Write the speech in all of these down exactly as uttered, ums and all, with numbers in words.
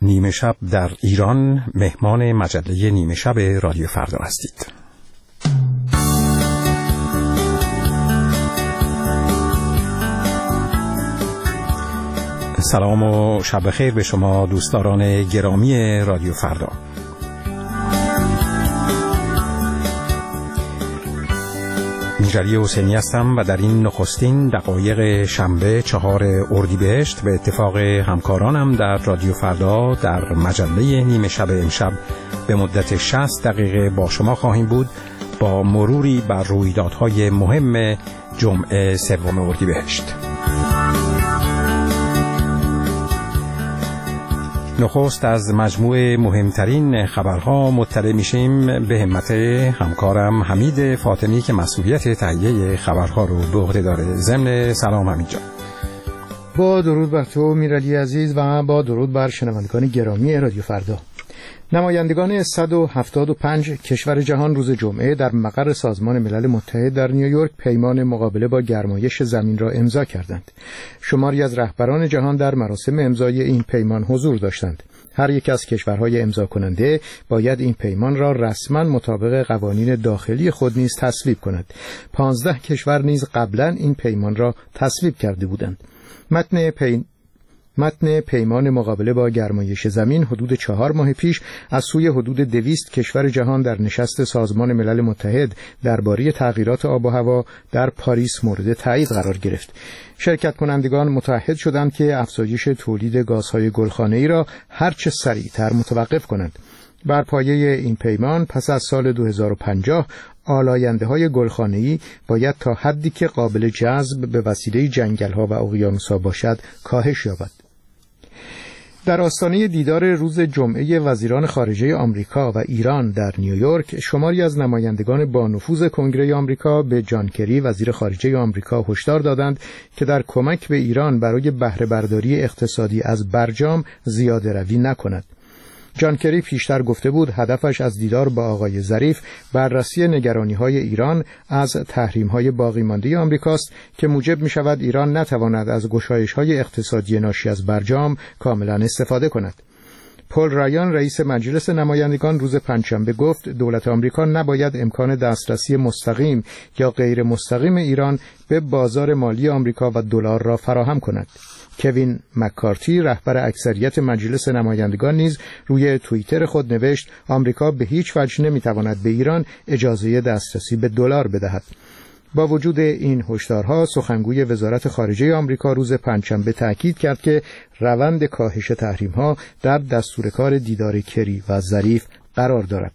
نیمه شب در ایران مهمان مجله نیمه شب رادیو فردا هستید. سلام و شب خیر به شما دوستداران گرامی رادیو فردا. میرعلی حسینی هستم و در این نخستین دقایق شنبه چهار اردیبهشت به اتفاق همکارانم در رادیو فردا در مجله نیمه شب امشب به مدت شصت دقیقه با شما خواهیم بود با مروری بر رویدادهای مهم جمعه سوم اردیبهشت. نخست از مجموع مهمترین خبرها مطلع میشیم به همت همکارم حمید فاطمی که مسئولیت تهیه خبرها رو به عهده داره. ضمن سلام حمید جان. با درود بر تو میرعلی عزیز و با درود بر شنوندگان گرامی رادیو فردا. نمایندگان صد و هفتاد و پنج کشور جهان روز جمعه در مقر سازمان ملل متحد در نیویورک پیمان مقابله با گرمایش زمین را امضا کردند. شماری از رهبران جهان در مراسم امضای این پیمان حضور داشتند. هر یک از کشورهای امضا کننده باید این پیمان را رسما مطابق قوانین داخلی خود نیز تصویب کند. پانزده کشور نیز قبلا این پیمان را تصویب کرده بودند. متن پی... متن پیمان مقابله با گرمایش زمین حدود چهار ماه پیش از سوی حدود دویست کشور جهان در نشست سازمان ملل متحد درباره تغییرات آب و هوا در پاریس مورد تایید قرار گرفت. شرکت کنندگان متعهد شدند که افزایش تولید گازهای گلخانه‌ای را هرچه سریعتر متوقف کنند. بر پایه این پیمان پس از سال دو هزار و پنجاه آلاینده‌های گلخانه‌ای باید تا حدی که قابل جذب به وسیله جنگل‌ها و اقیانوس‌ها باشد کاهش یابد. در آستانه دیدار روز جمعه وزیران خارجه آمریکا و ایران در نیویورک، شماری از نمایندگان با نفوذ کنگره آمریکا به جان کری وزیر خارجه آمریکا هشدار دادند که در کمک به ایران برای بهره برداری اقتصادی از برجام زیاده روی نکند. جان کری پیشتر گفته بود هدفش از دیدار با آقای ظریف بررسی نگرانی‌های ایران از تحریم‌های باقی مانده آمریکاست که موجب می‌شود ایران نتواند از گشایش‌های اقتصادی ناشی از برجام کاملاً استفاده کند. پل رایان رئیس مجلس نمایندگان روز پنجشنبه گفت دولت آمریکا نباید امکان دسترسی مستقیم یا غیر مستقیم ایران به بازار مالی آمریکا و دلار را فراهم کند. کوین مکارتی رهبر اکثریت مجلس نمایندگان نیز روی توییتر خود نوشت آمریکا به هیچ وجه نمیتواند به ایران اجازه دسترسی به دلار بدهد. با وجود این هشدارها سخنگوی وزارت خارجه آمریکا روز پنجشنبه تاکید کرد که روند کاهش تحریم‌ها در دستورکار دیدار کری و ظریف قرار دارد.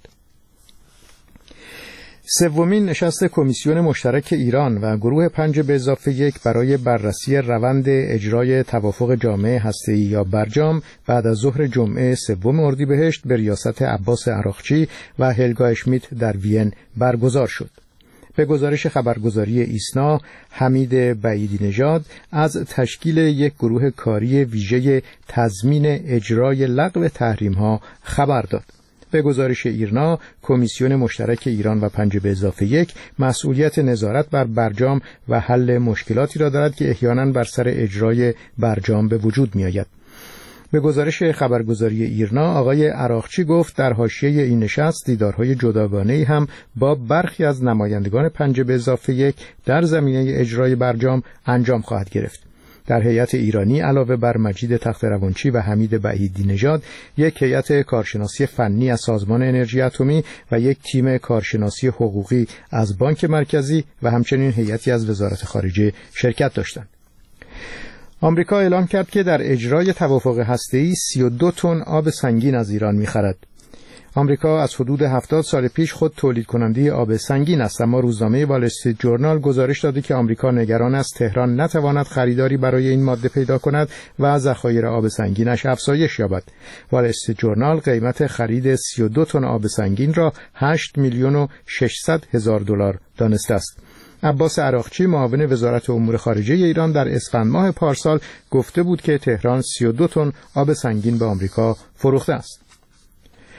سومین نشست کمیسیون مشترک ایران و گروه پنج به اضافه یک برای بررسی روند اجرای توافق جامعه هسته‌ای یا برجام بعد از ظهر جمعه سوم اردیبهشت به ریاست عباس عراقچی و هلگا اشمیت در وین برگزار شد. به گزارش خبرگزاری ایسنا، حمید بعیدی نژاد از تشکیل یک گروه کاری ویژه تضمین اجرای لغو تحریم‌ها خبر داد. به گزارش ایرنا، کمیسیون مشترک ایران و پنج به اضافه یک مسئولیت نظارت بر برجام و حل مشکلاتی را دارد که احیانا بر سر اجرای برجام به وجود می آید. به گزارش خبرگزاری ایرنا، آقای عراقچی گفت در حاشیه این نشست دیدارهای جداگانه‌ای هم با برخی از نمایندگان پنج به اضافه یک در زمینه اجرای برجام انجام خواهد گرفت. در هیئت ایرانی علاوه بر مجید تخت‌روانچی و حمید بعیدی نژاد، یک هیئت کارشناسی فنی از سازمان انرژی اتمی و یک تیم کارشناسی حقوقی از بانک مرکزی و همچنین هیئتی از وزارت خارجه شرکت داشتند. آمریکا اعلام کرد که در اجرای توافق هسته‌ای سی و دو تن آب سنگین از ایران می‌خرد. آمریکا از حدود هفتاد سال پیش خود تولید کننده آب سنگین است، اما روزنامه وال استریت جورنال گزارش داده که آمریکا نگران است تهران نتواند خریداری برای این ماده پیدا کند و ذخایر آب سنگینش افزایش یابد. وال استریت جورنال قیمت خرید سی و دو تن آب سنگین را هشت میلیون و ششصد هزار دلار دانسته است. عباس عراقچی معاون وزارت امور خارجه ایران در اسفند ماه پارسال گفته بود که تهران سی و دو تن آب سنگین به آمریکا فروخته است.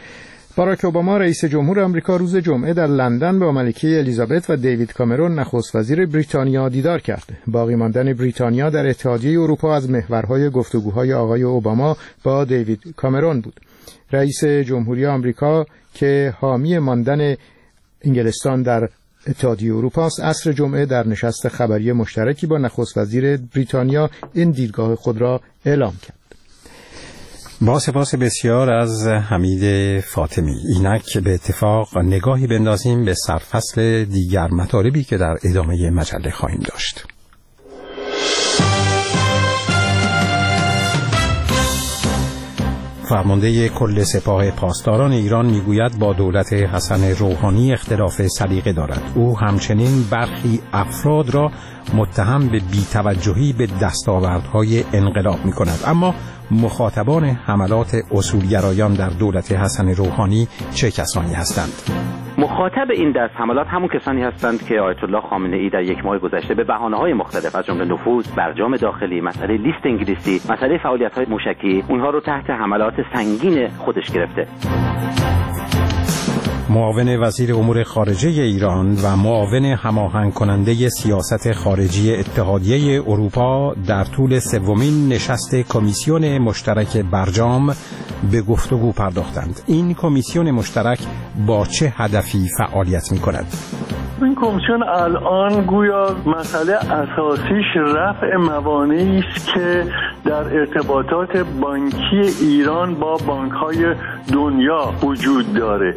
باراک اوباما رئیس جمهور آمریکا روز جمعه در لندن با ملکه الیزابت و دیوید کامرون نخست وزیر بریتانیا دیدار کرد. باقی ماندن بریتانیا در اتحادیه اروپا از محورهای گفتگوهای آقای اوباما با دیوید کامرون بود. رئیس جمهوری آمریکا که حامی ماندن انگلستان در اتحادیه اروپا است، عصر جمعه در نشست خبری مشترکی با نخست وزیر بریتانیا این دیدگاه خود را اعلام کرد. با سپاس بسیار از حمید فاطمی. اینک به اتفاق نگاهی بندازیم به سرفصل دیگر مطالبی که در ادامه مجله خواهیم داشت. فرمانده کل سپاه پاسداران ایران میگوید با دولت حسن روحانی اختلاف سلیقه دارد. او همچنین برخی افراد را متهم به بی‌توجهی به دستاوردهای انقلاب می‌کند. اما مخاطبان حملات اصولگرایان در دولت حسن روحانی چه کسانی هستند؟ مخاطب این دست حملات همون کسانی هستند که آیت الله خامنه‌ای در یک ماه گذشته به بهانه‌های مختلف از جمله نفوذ، برجام داخلی، مسئله لیست انگلیسی، مسئله فعالیت‌های موشکی، اونها رو تحت حملات سنگین خودش گرفته. معاون وزیر امور خارجه ایران و معاون هماهنگ کننده سیاست خارجی اتحادیه اروپا در طول سومین نشست کمیسیون مشترک برجام به گفتگو پرداختند. این کمیسیون مشترک با چه هدفی فعالیت می‌کند؟ این کمیسیون الان گویا مسئله اساسیش رفع موانعی است که در ارتباطات بانکی ایران با بانک‌های دنیا وجود داره.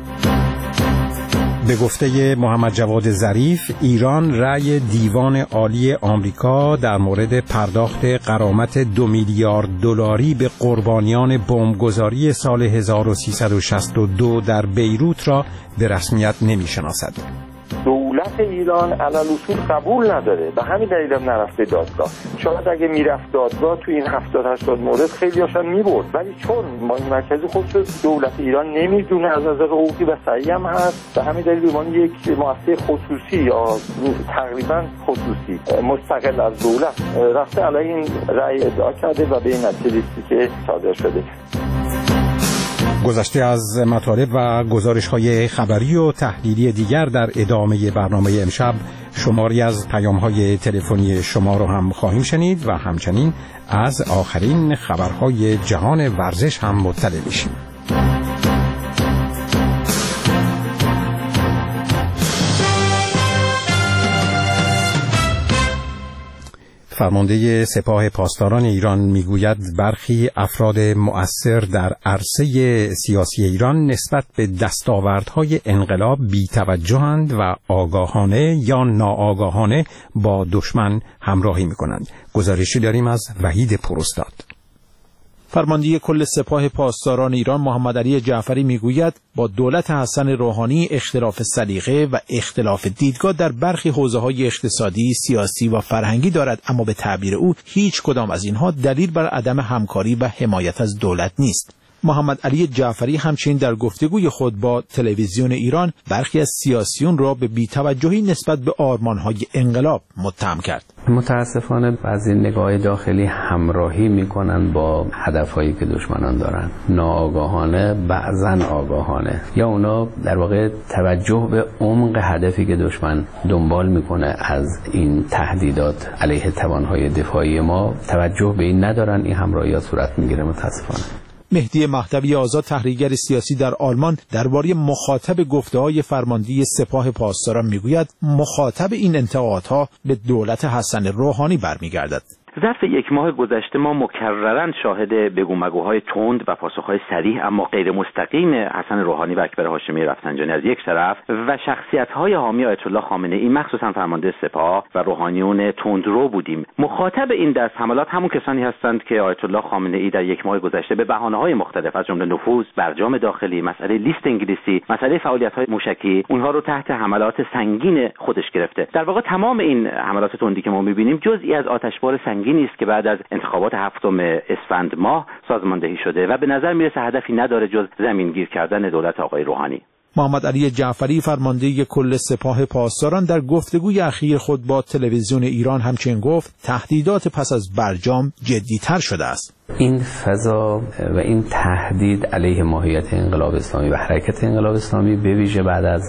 به گفته محمد جواد ظریف، ایران رأی دیوان عالی آمریکا در مورد پرداخت غرامت دو میلیارد دلاری به قربانیان بمبگذاری سال هزار و سیصد و شصت و دو در بیروت را به رسمیت نمی‌شناسد. دولت ایران علل اصول قبول نداره، به همین دلیل هم نرفته دادگاه. شاید اگه میرفت دادگاه تو این هفتاد هشتاد مورد خیلی هاشون میبرد، ولی چون بانک مرکزی خودش دولت ایران نمیدونه از نظر حقوقی و صحیح هم هست، به همین دلیل به یک مؤسسه خصوصی یا تقریبا خصوصی مستقل از دولت رفته علیه این رأی ادعا کرده و به این نتیجه که صادر شده. گذشته از مطالب و گزارش‌های خبری و تحلیلی دیگر در ادامه برنامه امشب شماری از پیام‌های تلفنی شما رو هم خواهیم شنید و همچنین از آخرین خبرهای جهان ورزش هم مطلع میشیم. فرمانده سپاه پاسداران ایران میگوید برخی افراد مؤثر در عرصه سیاسی ایران نسبت به دستاوردهای انقلاب بی‌توجه‌اند و آگاهانه یا ناآگاهانه با دشمن همراهی می‌کنند. گزارشی داریم از وحید پروستاد. فرمانده کل سپاه پاسداران ایران محمد علی جعفری میگوید با دولت حسن روحانی اختلاف سلیقه و اختلاف دیدگاه در برخی حوزه‌های اقتصادی، سیاسی و فرهنگی دارد، اما به تعبیر او هیچ کدام از اینها دلیل بر عدم همکاری و حمایت از دولت نیست. محمد علی جعفری همچنین در گفتگوی خود با تلویزیون ایران برخی از سیاسیون را به بی‌توجهی نسبت به آرمان‌های انقلاب متهم کرد. متاسفانه بعضی نگاه داخلی همراهی میکنن با هدفهایی که دشمنان دارن، ناآگاهانه بعضن آگاهانه، یا اونا در واقع توجه به عمق هدفی که دشمن دنبال میکنه از این تهدیدات علیه توانهای دفاعی ما توجه به این ندارن. این همراهی‌ها صورت میگیره متاسفانه. مهدی مهدوی آزاد، تحلیلگر سیاسی در آلمان، درباره مخاطب گفته‌های فرمانده سپاه پاسداران میگوید مخاطب این انتقادها به دولت حسن روحانی برمیگردد. ظرف یک ماه گذشته ما مکرراً شاهد بگو مگوهای تند و پاسخهای صریح اما غیر مستقیم حسن روحانی و اکبر هاشمی رفسنجانی از یک طرف و شخصیت‌های حامی آیت الله خامنه‌ای مخصوصاً فرمانده سپاه و روحانیون تندرو بودیم. مخاطب این دست حملات همون کسانی هستند که آیت الله خامنه‌ای در یک ماه گذشته به بهانه‌های مختلف از جمله نفوذ، برجام داخلی، مسئله لیست انگلیسی، مسئله فعالیت‌های موشکی، اونها رو تحت حملات سنگین خودش گرفته. در واقع تمام این حملات تندی که ما می‌بینیم جزئی از آتشبار سنگین نیست که بعد از انتخابات هفتم اسفند ماه سازماندهی شده و به نظر میرسه هدفی نداره جز زمینگیر کردن دولت آقای روحانی. محمد علی جعفری فرمانده کل سپاه پاسداران در گفتگوی اخیر خود با تلویزیون ایران همچنین گفت تهدیدات پس از برجام جدی‌تر شده است. این فضا و این تهدید علیه ماهیت انقلاب اسلامی و حرکت انقلاب اسلامی به ویژه بعد از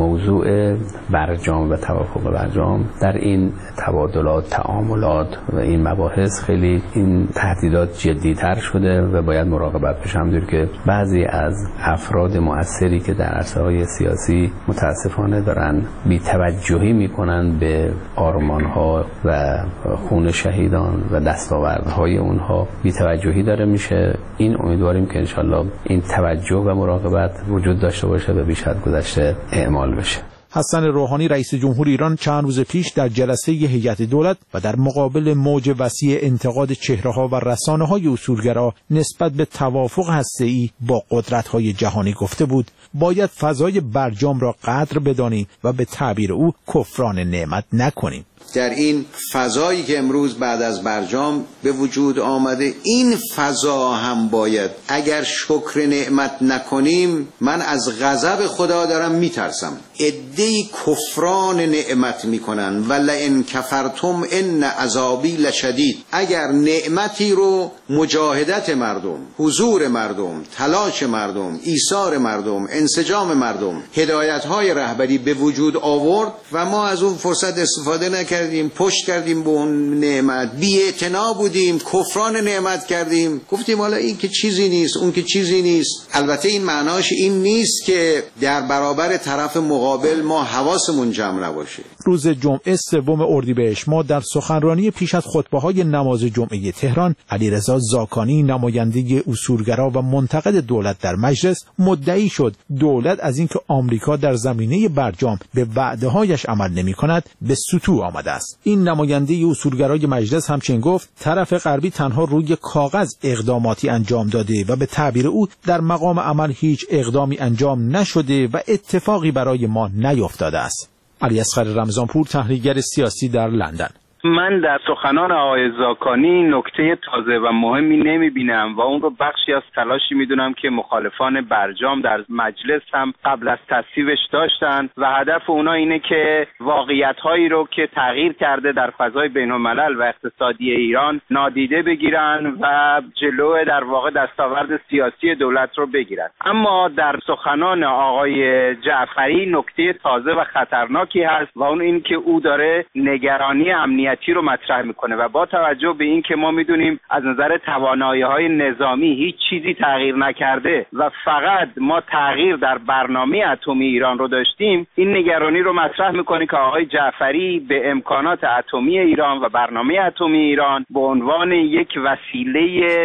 موضوع برجام و توافق برجام در این تبادلات، تعاملات و این مباحث خیلی این تهدیدات جدی‌تر شده و باید مراقبت بشه. همونطور که بعضی از افراد مؤثری که در عرصه‌های سیاسی متاسفانه دارن بی‌توجهی میکنن به آرمان‌ها و خون شهیدان و دستاوردهای اونها، بی‌توجهی داره میشه. این امیدواریم که انشالله این توجه و مراقبت وجود داشته باشه و بیش از گذشته اعمال بشه. حسن روحانی رئیس جمهور ایران چند روز پیش در جلسه هیئت دولت و در مقابل موج وسیع انتقاد چهره‌ها و رسانه‌های اصولگرا نسبت به توافق هسته‌ای با قدرت‌های جهانی گفته بود باید فضای برجام را قدر بدانیم و به تعبیر او کفران نعمت نکنیم. در این فضایی که امروز بعد از برجام به وجود آمده، این فضا هم باید اگر شکر نعمت نکنیم، من از غضب خدا دارم میترسم. عده‌ای کفران نعمت میکنن و لئن کفرتم ان عذابی لشدید. اگر نعمتی رو مجاهدت مردم، حضور مردم، تلاش مردم، ایثار مردم، انسجام مردم، هدایت‌های رهبری به وجود آورد و ما از اون فرصت استفاده نکردیم، کردیم پشت کردیم به اون نعمت، بی‌اعتنا بودیم، کفران نعمت کردیم، گفتیم حالا این که چیزی نیست، اون که چیزی نیست. البته این معناش این نیست که در برابر طرف مقابل ما حواسمون جمع نباشه. روز جمعه سوم اردیبهشت ماه در سخنرانی پیش از خطبه‌های نماز جمعه تهران، علیرضا زاکانی نماینده اصولگرا و منتقد دولت در مجلس مدعی شد دولت از اینکه آمریکا در زمینه برجام به وعده‌هایش عمل نمی‌کند به سطوح آمده است. این نماینده اصولگرای مجلس همچنین گفت طرف غربی تنها روی کاغذ اقداماتی انجام داده و به تعبیر او در مقام عمل هیچ اقدامی انجام نشده و اتفاقی برای ما نیفتاده است. علی اصغر رمضانپور، تحلیلگر سیاسی در لندن. من در سخنان آقای زاکانی نکته تازه و مهمی نمیبینم و اون رو بخشی از تلاشی میدونم که مخالفان برجام در مجلس هم قبل از تصویبش داشتن و هدف اونا اینه که واقعیت‌هایی رو که تغییر کرده در فضای بین‌الملل و اقتصادی ایران نادیده بگیرن و جلو در واقع دستاورد سیاسی دولت رو بگیرن. اما در سخنان آقای جعفری نکته تازه و خطرناکی هست و اون این که او داره نگرانی امنیتی رو مطرح میکنه و با توجه به این که ما میدونیم از نظر توانایی‌های نظامی هیچ چیزی تغییر نکرده و فقط ما تغییر در برنامه اتمی ایران رو داشتیم، این نگرانی رو مطرح میکنه که آقای جعفری به امکانات اتمی ایران و برنامه اتمی ایران به عنوان یک وسیله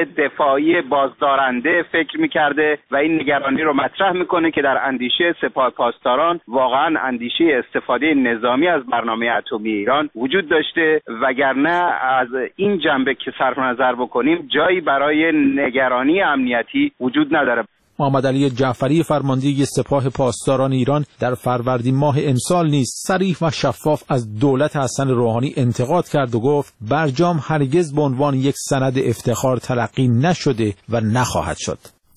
دفاعی بازدارنده فکر میکرده و این نگرانی رو مطرح میکنه که در اندیشه سپاه پاسداران واقعا اندیشه استفاده نظامی از برنامه اتمی ایران وجود داشته، وگرنه از این جنبه که صرف نظر بکنیم جایی برای نگرانی امنیتی وجود نداره. محمد علی جعفری فرمانده سپاه پاسداران ایران در فروردین ماه امسال نیز صریح و شفاف از دولت حسن روحانی انتقاد کرد و گفت برجام هرگز به عنوان یک سند افتخار تلقی نشده و نخواهد شد.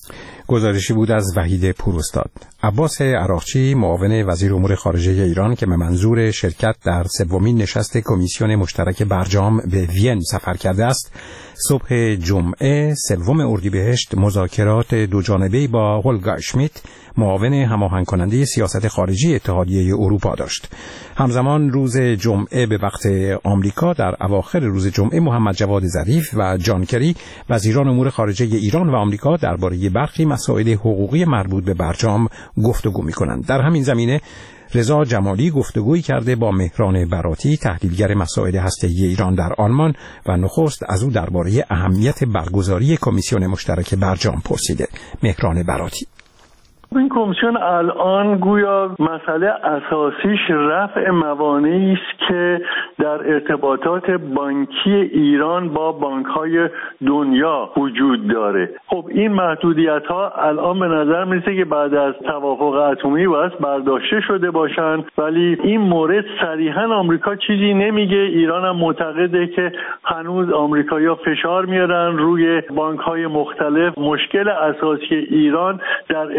گزارشی بود از وحید پوراستاد. عباس عراقچی معاون وزیر امور خارجه ایران که به منظور شرکت در سومین نشست کمیسیون مشترک برجام به وین سفر کرده است، صبح جمعه سوم اردیبهشت مذاکرات دوجانبه‌ای با هولگا اشمیت معاون هماهنگ کننده سیاست خارجی اتحادیه اروپا داشت. همزمان روز جمعه به وقت آمریکا در اواخر روز جمعه محمد جواد ظریف و جان کری وزیران امور خارجه ایران و آمریکا درباره برخی مسائل حقوقی مربوط به برجام گفتگو می‌کنند. در همین زمینه رضا جمالی گفتگویی کرده با مهران براتی تحلیلگر مسائل هسته‌ای ایران در آلمان و نخست از او درباره اهمیت برگزاری کمیسیون مشترک برجام پرسیده. مهران براتی: این کمیسیون الان گویا مسئله اساسیش رفع موانعی است که در ارتباطات بانکی ایران با بانک‌های دنیا وجود داره. خب این محدودیت‌ها الان به نظر میرسه که بعد از توافق اتمی باید برداشته شده باشن، ولی این مورد صریحاً آمریکا چیزی نمیگه. ایران هم معتقده که هنوز آمریکایی‌ها فشار میارن روی بانک‌های مختلف. مشکل اساسی ایران در ارتباط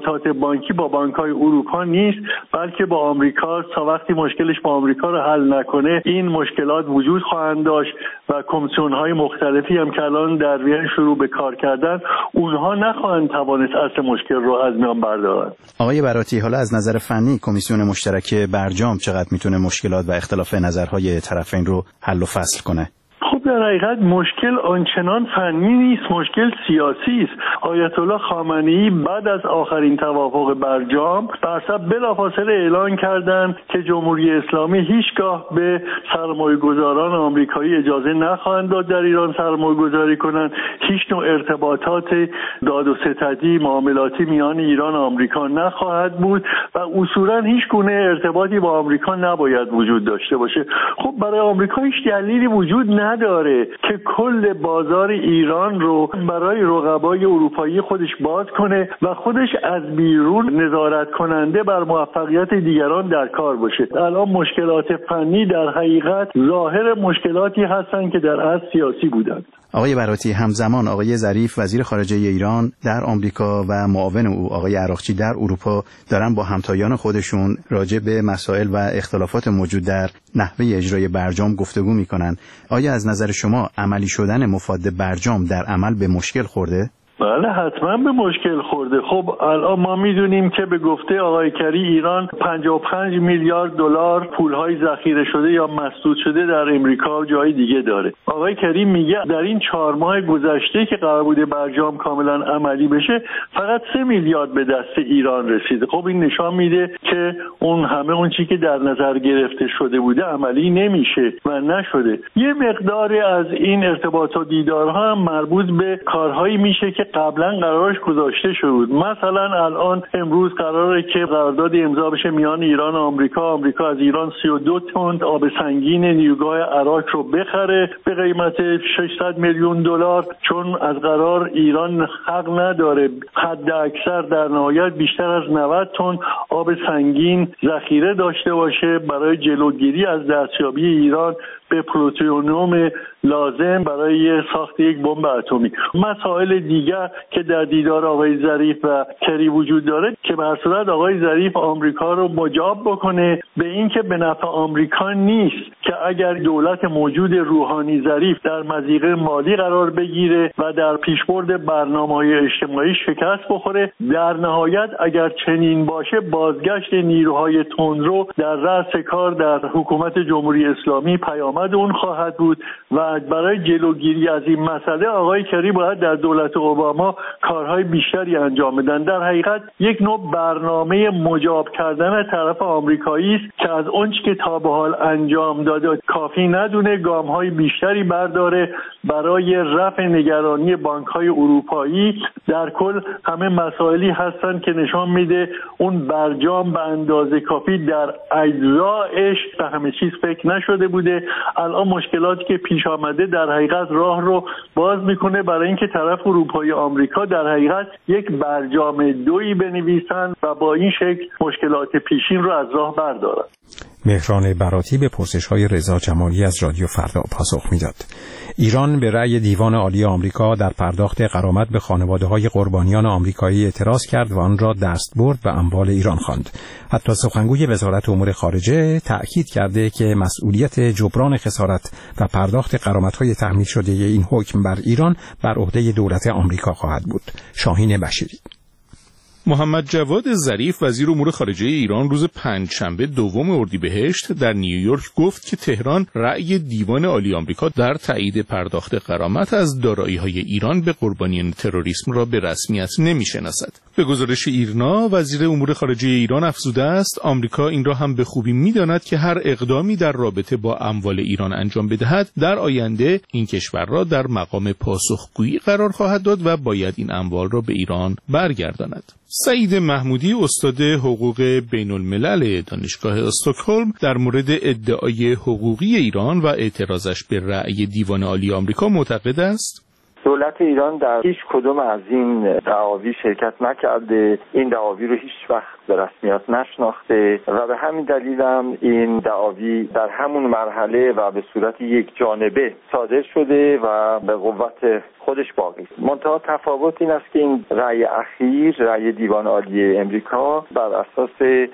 ارتباطات بانکی با بانک‌های اروپا نیست، بلکه با آمریکا. تا وقتی مشکلش با آمریکا رو حل نکنه این مشکلات وجود خواهند داشت و کمیسیون‌های مختلفی هم که الان در وین شروع به کار کردن، اونها نخواهند توانست اصل مشکل رو از میان بردارن. آقای براتی، حالا از نظر فنی کمیسیون مشترک برجام چقدر میتونه مشکلات و اختلاف نظرهای طرفین رو حل و فصل کنه؟ خب در حقیقت مشکل آنچنان فنی نیست، مشکل سیاسی است. آیت الله خامنه‌ای بعد از آخرین توافق برجام برصف بلافاصله اعلان کردند که جمهوری اسلامی هیچگاه به سرمایه‌گذاران آمریکایی اجازه نخواهند داد در ایران سرمایه‌گذاری کنند. هیچ نوع ارتباطات داد و ستدی معاملاتی میان ایران و آمریکا نخواهد بود و اصولاً هیچ گونه ارتباطی با آمریکا نباید وجود داشته باشه. خب برای آمریکا هیچ دلیلی وجود نداره داره که کل بازار ایران رو برای رقبای اروپایی خودش باز کنه و خودش از بیرون نظارت کننده بر موفقیت دیگران در کار باشه. الان مشکلات فنی در حقیقت ظاهر مشکلاتی هستن که در اصل سیاسی بودند. آقای براتی، همزمان آقای ظریف وزیر خارجه ایران در آمریکا و معاون او آقای عراقچی در اروپا دارن با همتایان خودشون راجع به مسائل و اختلافات موجود در نحوه اجرای برجام گفتگو میکنن. آیا از نظر شما عملی شدن مفاد برجام در عمل به مشکل خورده؟ بله حتما به مشکل خورده. خب الان ما میدونیم که به گفته آقای کری ایران پنجاه و پنج میلیارد دلار پولهای ذخیره شده یا مسدود شده در امریکا و جای دیگه داره. آقای کری میگه در این چهار ماه گذشته که قرار بوده برجام کاملا عملی بشه فقط سه میلیارد به دست ایران رسیده. خب این نشان میده که اون همه اون چیزی که در نظر گرفته شده بوده عملی نمیشه و نشده. یه مقداری از این ارتباط و دیدارها هم مربوط به کارهایی میشه که قبلا قرارش گذاشته شد. مثلا الان امروز قراره که قرارداد امضا بشه میان ایران و آمریکا. آمریکا از ایران سی و دو تن آب سنگین نیوگاه عراق رو بخره به قیمت ششصد میلیون دلار، چون از قرار ایران حق نداره حد اکثر در نهایت بیشتر از نود تن آب سنگین ذخیره داشته باشه برای جلوگیری از دستیابی ایران به پلوتونیوم لازم برای ساخت یک بمب اتمی. مسائل دیگر که در دیدار آقای ظریف و کری وجود داره که به هر صورت آقای ظریف آمریکا رو مجاب بکنه به این که به نفع آمریکا نیست که اگر دولت موجود روحانی ظریف در مضیقه مالی قرار بگیره و در پیشبرد برنامه‌های اجتماعی شکست بخوره. در نهایت اگر چنین باشه بازگشت نیروهای تندرو در رأس کار در حکومت جمهوری اسلامی پیامد اون خواهد بود و برای جلوگیری از این مسئله آقای کری باید در دولت اوباما کارهای بیشتری انجام بدن. در حقیقت یک نوع برنامه مجاب کردن طرف آمریکایی است که از اون چیزی که تا به حال انجام داده کافی ندونه، گام‌های بیشتری برداره برای رفع نگرانی بانک‌های اروپایی. در کل همه مسائلی هستن که نشان میده اون برجام به اندازه کافی در اجزایش به همه چیز فکر نشده بوده. الان مشکلاتی که پیش آمده در حقیقت راه رو باز میکنه برای اینکه طرف اروپایی آمریکا در حقیقت یک برجام دویی بنویسن و با این شکل مشکلات پیشین رو از راه بردارن. مهران براتی به پرسش‌های رضا جمالی از رادیو فردا پاسخ میداد. ایران به رأی دیوان عالی آمریکا در پرداخت غرامت به خانواده‌های قربانیان آمریکایی اعتراض کرد و آن را دستبرد به اموال ایران خواند. حتی سخنگوی وزارت امور خارجه تأکید کرده که مسئولیت جبران خسارت و پرداخت غرامت‌های تحمیل شده این حکم بر ایران بر عهده دولت آمریکا خواهد بود. شاهین بشیری. محمد جواد ظریف وزیر امور خارجه ایران روز پنجشنبه دوم اردیبهشت در نیویورک گفت که تهران رأی دیوان عالی آمریکا در تایید پرداخت غرامت از دارایی‌های ایران به قربانیان تروریسم را به رسمیت نمی‌شناسد. به گزارش ایرنا وزیر امور خارجه ایران افزوده است آمریکا این را هم به خوبی می‌داند که هر اقدامی در رابطه با اموال ایران انجام بدهد در آینده این کشور را در مقام پاسخگویی قرار خواهد داد و باید این اموال را به ایران برگرداند. سعید محمودی استاد حقوق بین الملل دانشگاه استکهلم در مورد ادعای حقوقی ایران و اعتراضش به رأی دیوان عالی آمریکا معتقد است دولت ایران در هیچ کدوم از این دعاوی شرکت نکرده. این دعاوی رو هیچ وقت به رسمیت نشناخته و به همین دلیل هم این دعاوی در همون مرحله و به صورت یک جانبه صادر شده و به قوت خودش باقی است. منتها تفاوت این است که این رأی اخیر، رأی دیوان عالی امریکا، بر اساس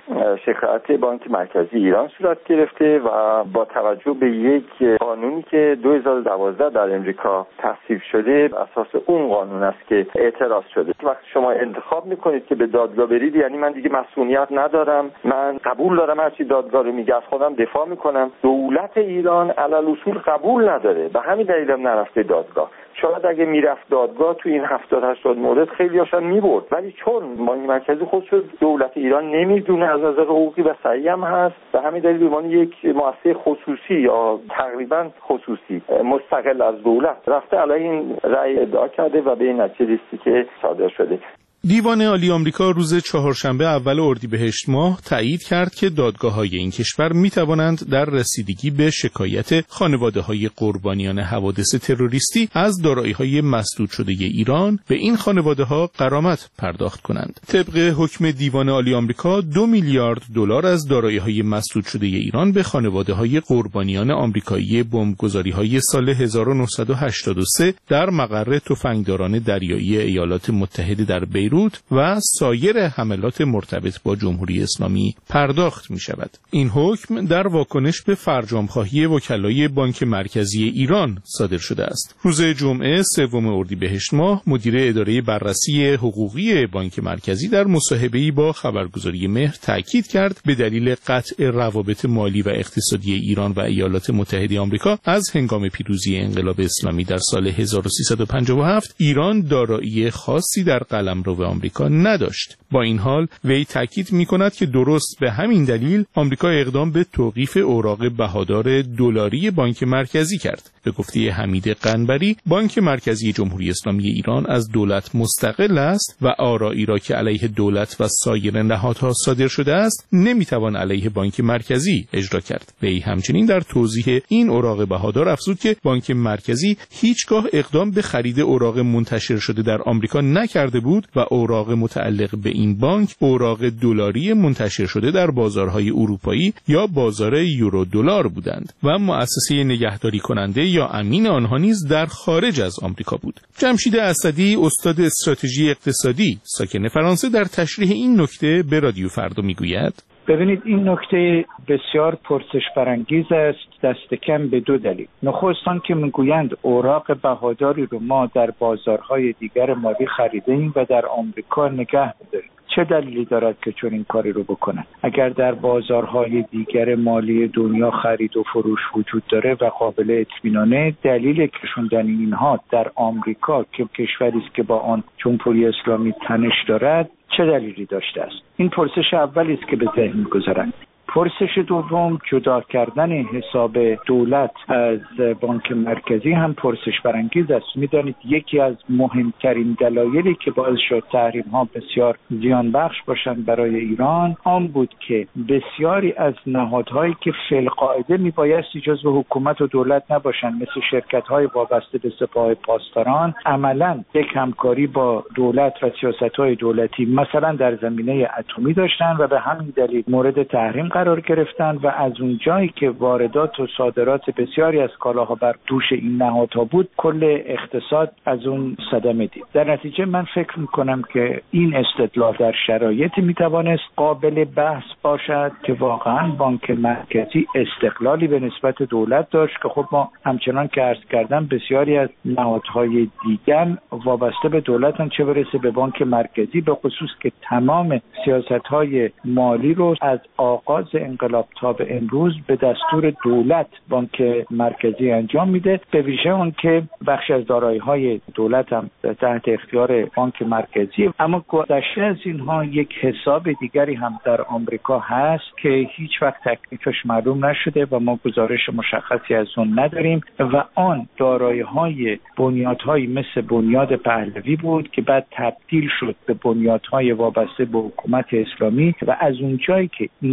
شکایت بانک مرکزی ایران صورت گرفته و با توجه به یک قانونی که دو هزار و دوازده در امریکا تصویب شده، اساس اون قانون است که اعتراض شده. وقتی شما انتخاب میکنید که به دادگاه برید، یعنی من دیگه مسئولیت ندارم، من قبول دارم هرچی دادگاه رو میگه، از خودم دفاع میکنم. دولت ایران علل اصول قبول نداره، به همین دلیل هم نرفته دادگاه. شاید اگه میرفت دادگاه تو این هفتاد هشتاد مورد خیلی هاشون میبرد، ولی چون بانک مرکزی خودش دولت ایران نمیدونه از نظر حقوقی و صحیح هم هست، به همین دلیل به عنوان یک مؤسسه خصوصی یا تقریبا خصوصی مستقل از دولت رفته علیه این رأی ادعا کرده و به این نتیجه رسیده که صادر شده. دیوان عالی آمریکا روز چهارشنبه اول اردیبهشت ماه تایید کرد که دادگاه‌های این کشور می‌توانند در رسیدگی به شکایت خانواده‌های قربانیان حوادث تروریستی از دارایی‌های مسدود شده ایران به این خانواده‌ها غرامت پرداخت کنند. طبق حکم دیوان عالی آمریکا دو میلیارد دلار از دارایی‌های مسدود شده ایران به خانواده‌های قربانیان آمریکایی بمبگذاری‌های سال هزار و نهصد و هشتاد و سه در مقر تفنگداران دریایی ایالات متحده در بیروت و سایر حملات مرتبط با جمهوری اسلامی پرداخت می شود. این حکم در واکنش به فرجام‌خواهی وکلای بانک مرکزی ایران صادر شده است. روز جمعه سوم اردیبهشت ماه مدیر اداره بررسی حقوقی بانک مرکزی در مصاحبه‌ای با خبرگزاری مهر تاکید کرد به دلیل قطع روابط مالی و اقتصادی ایران و ایالات متحده آمریکا از هنگام پیروزی انقلاب اسلامی در سال هزار و سیصد و پنجاه و هفت ایران دارایی خاصی در قلمرو آمریکا نداشت. با این حال وی تاکید می‌کند که درست به همین دلیل آمریکا اقدام به توقیف اوراق بهادار دلاری بانک مرکزی کرد. به گفته حمید قنبری، بانک مرکزی جمهوری اسلامی ایران از دولت مستقل است و آرایی را که علیه دولت و سایر نهادها صادر شده است نمیتوان علیه بانک مرکزی اجرا کرد. وی همچنین در توضیح این اوراق بهادار افزود که بانک مرکزی هیچگاه اقدام به خرید اوراق منتشر شده در آمریکا نکرده بود و اوراق متعلق به این بانک اوراق دلاری منتشر شده در بازارهای اروپایی یا بازار یورو دلار بودند و مؤسسه نگهداری کننده یا امین آنها نیز در خارج از آمریکا بود. جمشید اسدی، استاد استراتژی اقتصادی ساکن فرانسه، در تشریح این نکته به رادیو فردا میگوید: ببینید، این نکته بسیار پرسش برانگیز است، دست کم به دو دلیل. نخستان که میگویند اوراق بهاداری رو ما در بازارهای دیگر مالی خریدیم و در آمریکا نگه داریم. چه دلیلی دارد که چون این کاری رو بکنن؟ اگر در بازارهای دیگر مالی دنیا خرید و فروش وجود داره و قابل اطمینانه، دلیل کشوندن اینها در آمریکا که کشوری است که با آن جمهوری اسلامی تنش دارد چه دلیلی داشته است؟ این پرسش اولی است که به ذهن می‌گذارند. پرسش دوم، جدا کردن حساب دولت از بانک مرکزی هم پرسش برانگیز است. میدانید یکی از مهمترین دلایلی که باعث شد تحریم ها بسیار زیان بخش باشند برای ایران آن بود که بسیاری از نهادهایی که فی القاعده میبایستی جزو حکومت و دولت نباشند، مثل شرکت های وابسته به سپاه پاسداران، عملا یک همکاری با دولت و سیاست های دولتی مثلا در زمینه اتمی داشتند و به همین دلیل مورد تحریم قرار گرفتن و از اون جایی که واردات و صادرات بسیاری از کالاها بر دوش این نهادها بود، کل اقتصاد از اون صدمه دید. در نتیجه من فکر میکنم که این استدلال در شرایطی میتوانست قابل بحث باشد که واقعا بانک مرکزی استقلالی به نسبت دولت داشت که خب ما همچنان که عرض کردم بسیاری از نهادهای دیگر وابسته به دولتن، چه برسه به بانک مرکزی، به خصوص که تمام سیاست‌های مالی رو از آغاز انقلاب تا به امروز به دستور دولت بانک مرکزی انجام میده، به ویژه اون که بخش از دارایی‌های دولت هم تحت اختیار بانک مرکزی. اما گذشته از اینها یک حساب دیگری هم در آمریکا هست که هیچ وقت تکلیفش معلوم نشده و ما گزارش مشخصی از اون نداریم و آن دارایی‌های بنیادهایی مثل بنیاد پهلوی بود که بعد تبدیل شد به بنیادهای وابسته به حکومت اسلامی و از اونجایی که این نهاد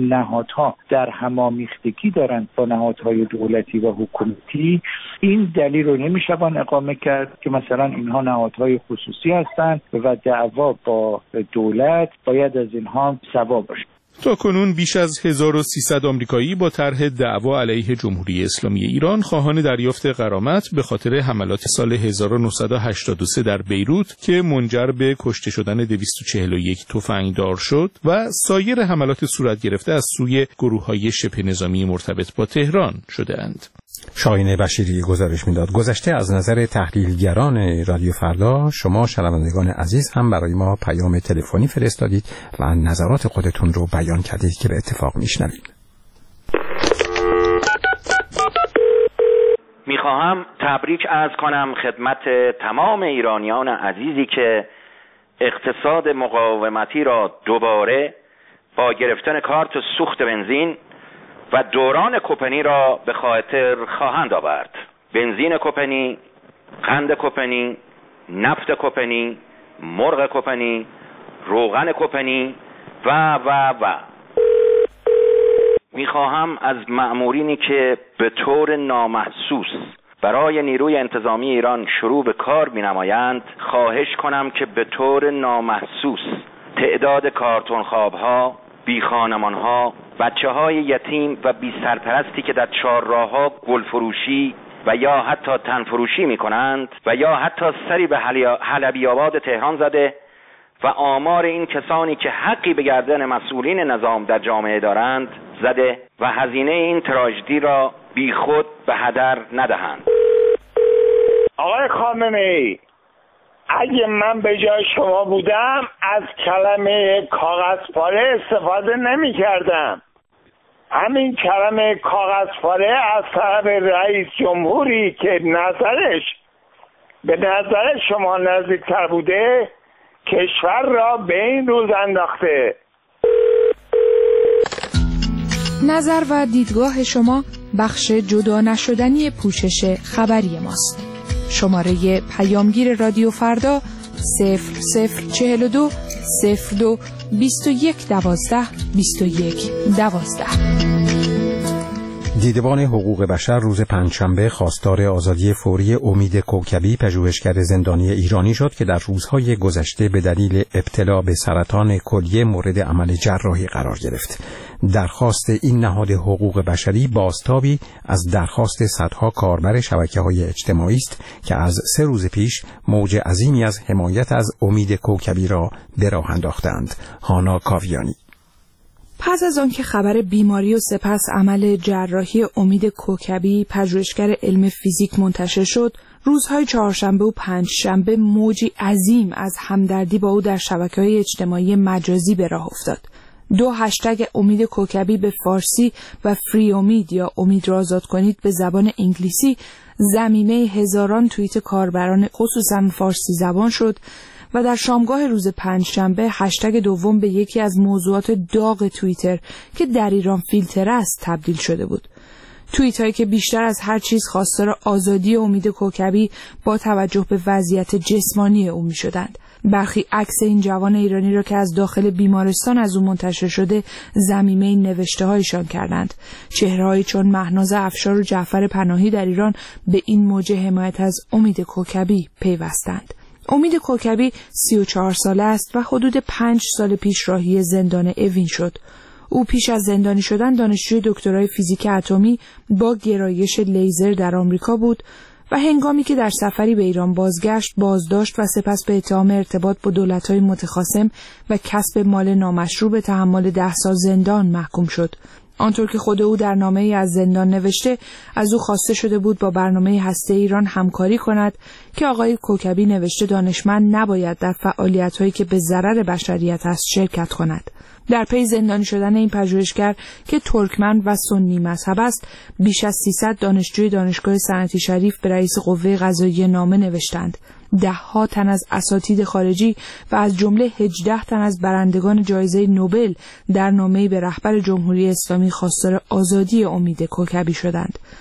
نهادها در همامیختگی دارند با نهادهای دولتی و حکومتی، این دلیل رو نمیشوان اقامه کرد که مثلا اینها نهادهای خصوصی هستند و دعوا با دولت باید از اینها سوا باشه. تا کنون بیش از هزار و سیصد آمریکایی با طرح دعوا علیه جمهوری اسلامی ایران خواهان دریافت غرامت به خاطر حملات سال هزار و نهصد و هشتاد و سه در بیروت که منجر به کشته شدن دویست و چهل و یک تفنگدار شد و سایر حملات صورت گرفته از سوی گروه‌های شبه نظامی مرتبط با تهران شده‌اند. شاهین بشیری گزارش میداد. گذشته از نظر تحلیلگران رادیو فردا شما شنوندگان عزیز هم برای ما پیام تلفنی فرستادید و نظرات خودتون رو بیان کردید که به اتفاق میشنویم. میخواهم تبریک عرض کنم خدمت تمام ایرانیان عزیزی که اقتصاد مقاومتی را دوباره با گرفتن کارت سوخت بنزین و دوران کوپنی را به خاطر خواهند آورد. بنزین کوپنی، قند کوپنی، نفت کوپنی، مرغ کوپنی، روغن کوپنی و و و میخواهم از مأمورینی که به طور نامحسوس برای نیروی انتظامی ایران شروع به کار می‌نمایند خواهش کنم که به طور نامحسوس تعداد کارتون خواب‌ها، بی خانمان‌ها، بچه‌های یتیم و بی سرپرستی که در چهارراه‌ها گل فروشی و یا حتی تن فروشی می‌کنند و یا حتی سری به حلبی آباد تهران زده و آمار این کسانی که حقی به گردن مسئولین نظام در جامعه دارند زده و هزینه این تراژدی را بی خود به هدر ندهند. آقای خامنه‌ای، اگه من به جای شما بودم از کلمه کاغذ پاره استفاده نمی کردم. همین کلمه کاغذ پاره از طرف رئیس جمهوری که نظرش به نظر شما نزدیکتر بوده کشور را به این روز انداخته. نظر و دیدگاه شما بخش جدا نشدنی پوشش خبری ماست. شماره پیامگیر رادیو فردا صفر صفر چهل و دو صفر دو بیست و یک دوازده بیست و یک دوازده. دیدبان حقوق بشر روز پنجشنبه خواستار آزادی فوری امید کوکبی پژوهشگر زندانی ایرانی شد که در روزهای گذشته به دلیل ابتلا به سرطان کلیه مورد عمل جراحی قرار گرفت. درخواست این نهاد حقوق بشری بازتابی از درخواست صدها کاربر شبکه‌های اجتماعی است که از سه روز پیش موج عظیمی از حمایت از امید کوکبی را به راه انداختند. هانا کاویانی. پس از آنکه خبر بیماری و سپس عمل جراحی امید کوکبی پژوهشگر علم فیزیک منتشر شد، روزهای چهارشنبه و پنجشنبه موجی عظیم از همدردی با او در شبکه‌های اجتماعی مجازی به راه افتاد. دو هشتگ امید کوکبی به فارسی و فری امید یا امید را آزاد کنید به زبان انگلیسی ضمیمه هزاران توییت کاربران خصوصا فارسی زبان شد و در شامگاه روز پنجشنبه هشتگ دوم به یکی از موضوعات داغ توییتر که در ایران فیلتر است تبدیل شده بود. توییت هایی که بیشتر از هر چیز خواستار آزادی امید کوکبی با توجه به وضعیت جسمانی او می شدند. برخی عکس این جوان ایرانی را که از داخل بیمارستان از او منتشر شده ضمیمه نوشته هایشان کردند. چهره‌هایی چون مهناز افشار و جعفر پناهی در ایران به این موج حمایت از امید کوکبی پیوستند. امید کوکبی سی و چهار ساله است و حدود پنج سال پیش راهی زندان اوین شد. او پیش از زندانی شدن دانشجوی دکترای فیزیک اتمی با گرایش لیزر در آمریکا بود و هنگامی که در سفری به ایران بازگشت بازداشت و سپس به اتهام ارتباط با دولت‌های متخاصم و کسب مال نامشروع به تحمل ده سال زندان محکوم شد. آنطور که خود او در نامه‌ای از زندان نوشته، از او خواسته شده بود با برنامه هسته ایران همکاری کند که آقای کوکبی نوشته دانشمند نباید در فعالیت‌هایی که به ضرر بشریت است شرکت کند. در پی زندانی شدن این پژوهشگر که ترکمن و سنی مذهب است، بیش از سیصد دانشجوی دانشگاه صنعتی شریف به رئیس قوه قضاییه نامه نوشتند. ده ها تن از اساتید خارجی و از جمله هجده تن از برندگان جایزه نوبل در نامه‌ای به رهبر جمهوری اسلامی خواستار آزادی امید کوکبی شدند.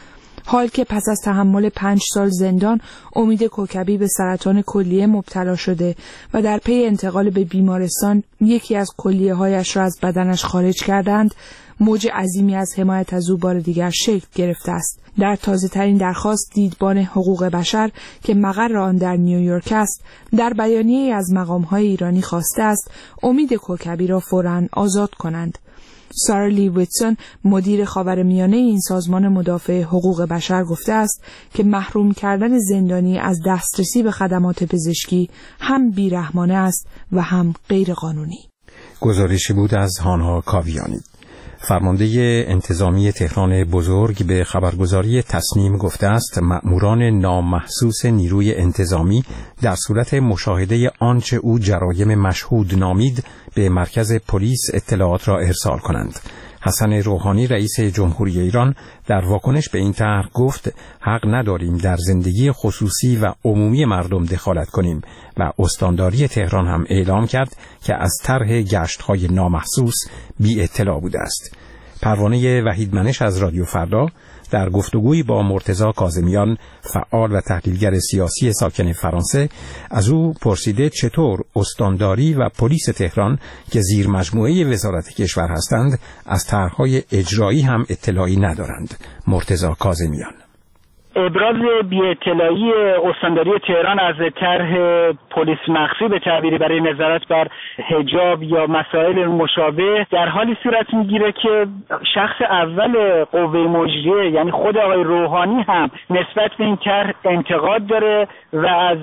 حال که پس از تحمل پنج سال زندان امید کوکبی به سرطان کلیه مبتلا شده و در پی انتقال به بیمارستان یکی از کلیه هایش را از بدنش خارج کردند، موج عظیمی از حمایت از او بار دیگر شکل گرفته است. در تازه ترین درخواست دیدبان حقوق بشر که مقر آن در نیویورک است، در بیانیه‌ای از مقام‌های ایرانی خواسته است امید کوکبی را فوراً آزاد کنند. سارا لی ویتسون، مدیر خاورمیانه این سازمان مدافع حقوق بشر، گفته است که محروم کردن زندانی از دسترسی به خدمات پزشکی هم بیرحمانه است و هم غیرقانونی. گزارشی بود از هانها کاویانی. فرمانده انتظامی تهران بزرگ به خبرگزاری تصنیم گفته است مأموران نامحسوس نیروی انتظامی در صورت مشاهده آنچه او جرایم مشهود نامید به مرکز پلیس اطلاعات را ارسال کنند. حسن روحانی رئیس جمهوری ایران در واکنش به این طرح گفت حق نداریم در زندگی خصوصی و عمومی مردم دخالت کنیم و استانداری تهران هم اعلام کرد که از طرح گشت‌های نامحسوس بی اطلاع بوده است. پروانه وحید منش از رادیو فردا در گفتگویی با مرتضی کاظمیان، فعال و تحلیلگر سیاسی ساکن فرانسه، از او پرسیده چطور استانداری و پلیس تهران که زیر مجموعه وزارت کشور هستند از طرح‌های اجرایی هم اطلاعی ندارند. مرتضی کاظمیان: ابراز بی اطلاعی استانداری تهران از طرح پلیس مخفی به تعبیری برای نظارت بر حجاب یا مسائل مشابه در حالی صورت میگیره که شخص اول قوه مجریه یعنی خود آقای روحانی هم نسبت به این طرح انتقاد داره و از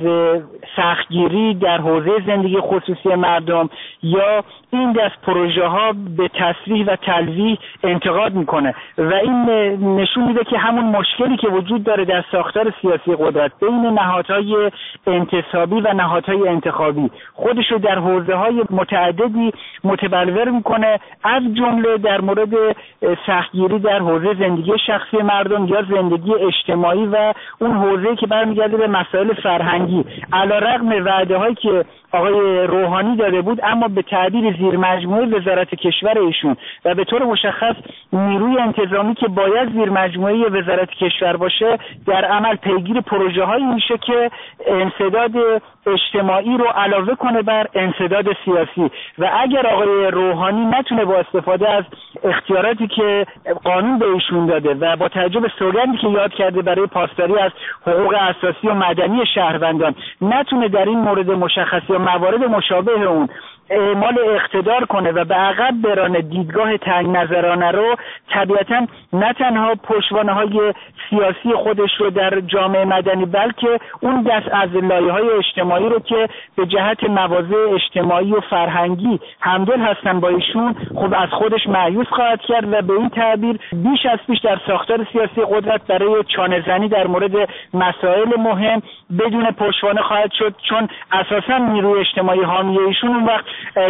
سختگیری در حوزه زندگی خصوصی مردم یا این دست پروژه ها به تصریح و تلویح انتقاد میکنه و این نشون میده که همون مشکلی که وجود داره در ساختار سیاسی قدرت بین نهادهای انتصابی و نهادهای انتخابی خودش رو در حوزه‌های متعددی متبلور میکنه، از جمله در مورد سختگیری در حوزه زندگی شخصی مردم یا زندگی اجتماعی و اون حوزه‌ای که برمیگرده به مسائل فرهنگی. علیرغم وعده‌هایی که آقای روحانی داده بود، اما به تعبیر زیر مجموعه وزارت کشور ایشون و به طور مشخص نیروی انتظامی که باید زیر مجموعه وزارت کشور باشه، در عمل پیگیر پروژه هایی میشه که انسداد اجتماعی رو علاوه کنه بر انسداد سیاسی و اگر آقای روحانی نتونه با استفاده از اختیاراتی که قانون به ایشون داده و با توجه به سوگندی که یاد کرده برای پاسداری از حقوق اساسی و مدنی شهروندان نتونه در این مورد مشخص یا موارد مشابه اون اعمال اقتدار کنه و به عقب برانه دیدگاه تنگ نظرانه رو، طبیعتا نه تنها پشتوانه های سیاسی خودش رو در جامعه مدنی بلکه اون دست از لایه‌های اجتماعی رو که به جهت مواضع اجتماعی و فرهنگی همدل هستن با ایشون خب از خودش مایوس خواهد کرد و به این تعبیر بیش از پیش در ساختار سیاسی قدرت برای چانه زنی در مورد مسائل مهم بدون پشتوانه خواهد شد، چون اساسا نیروی اجتماعی حامی ایشون اون وقت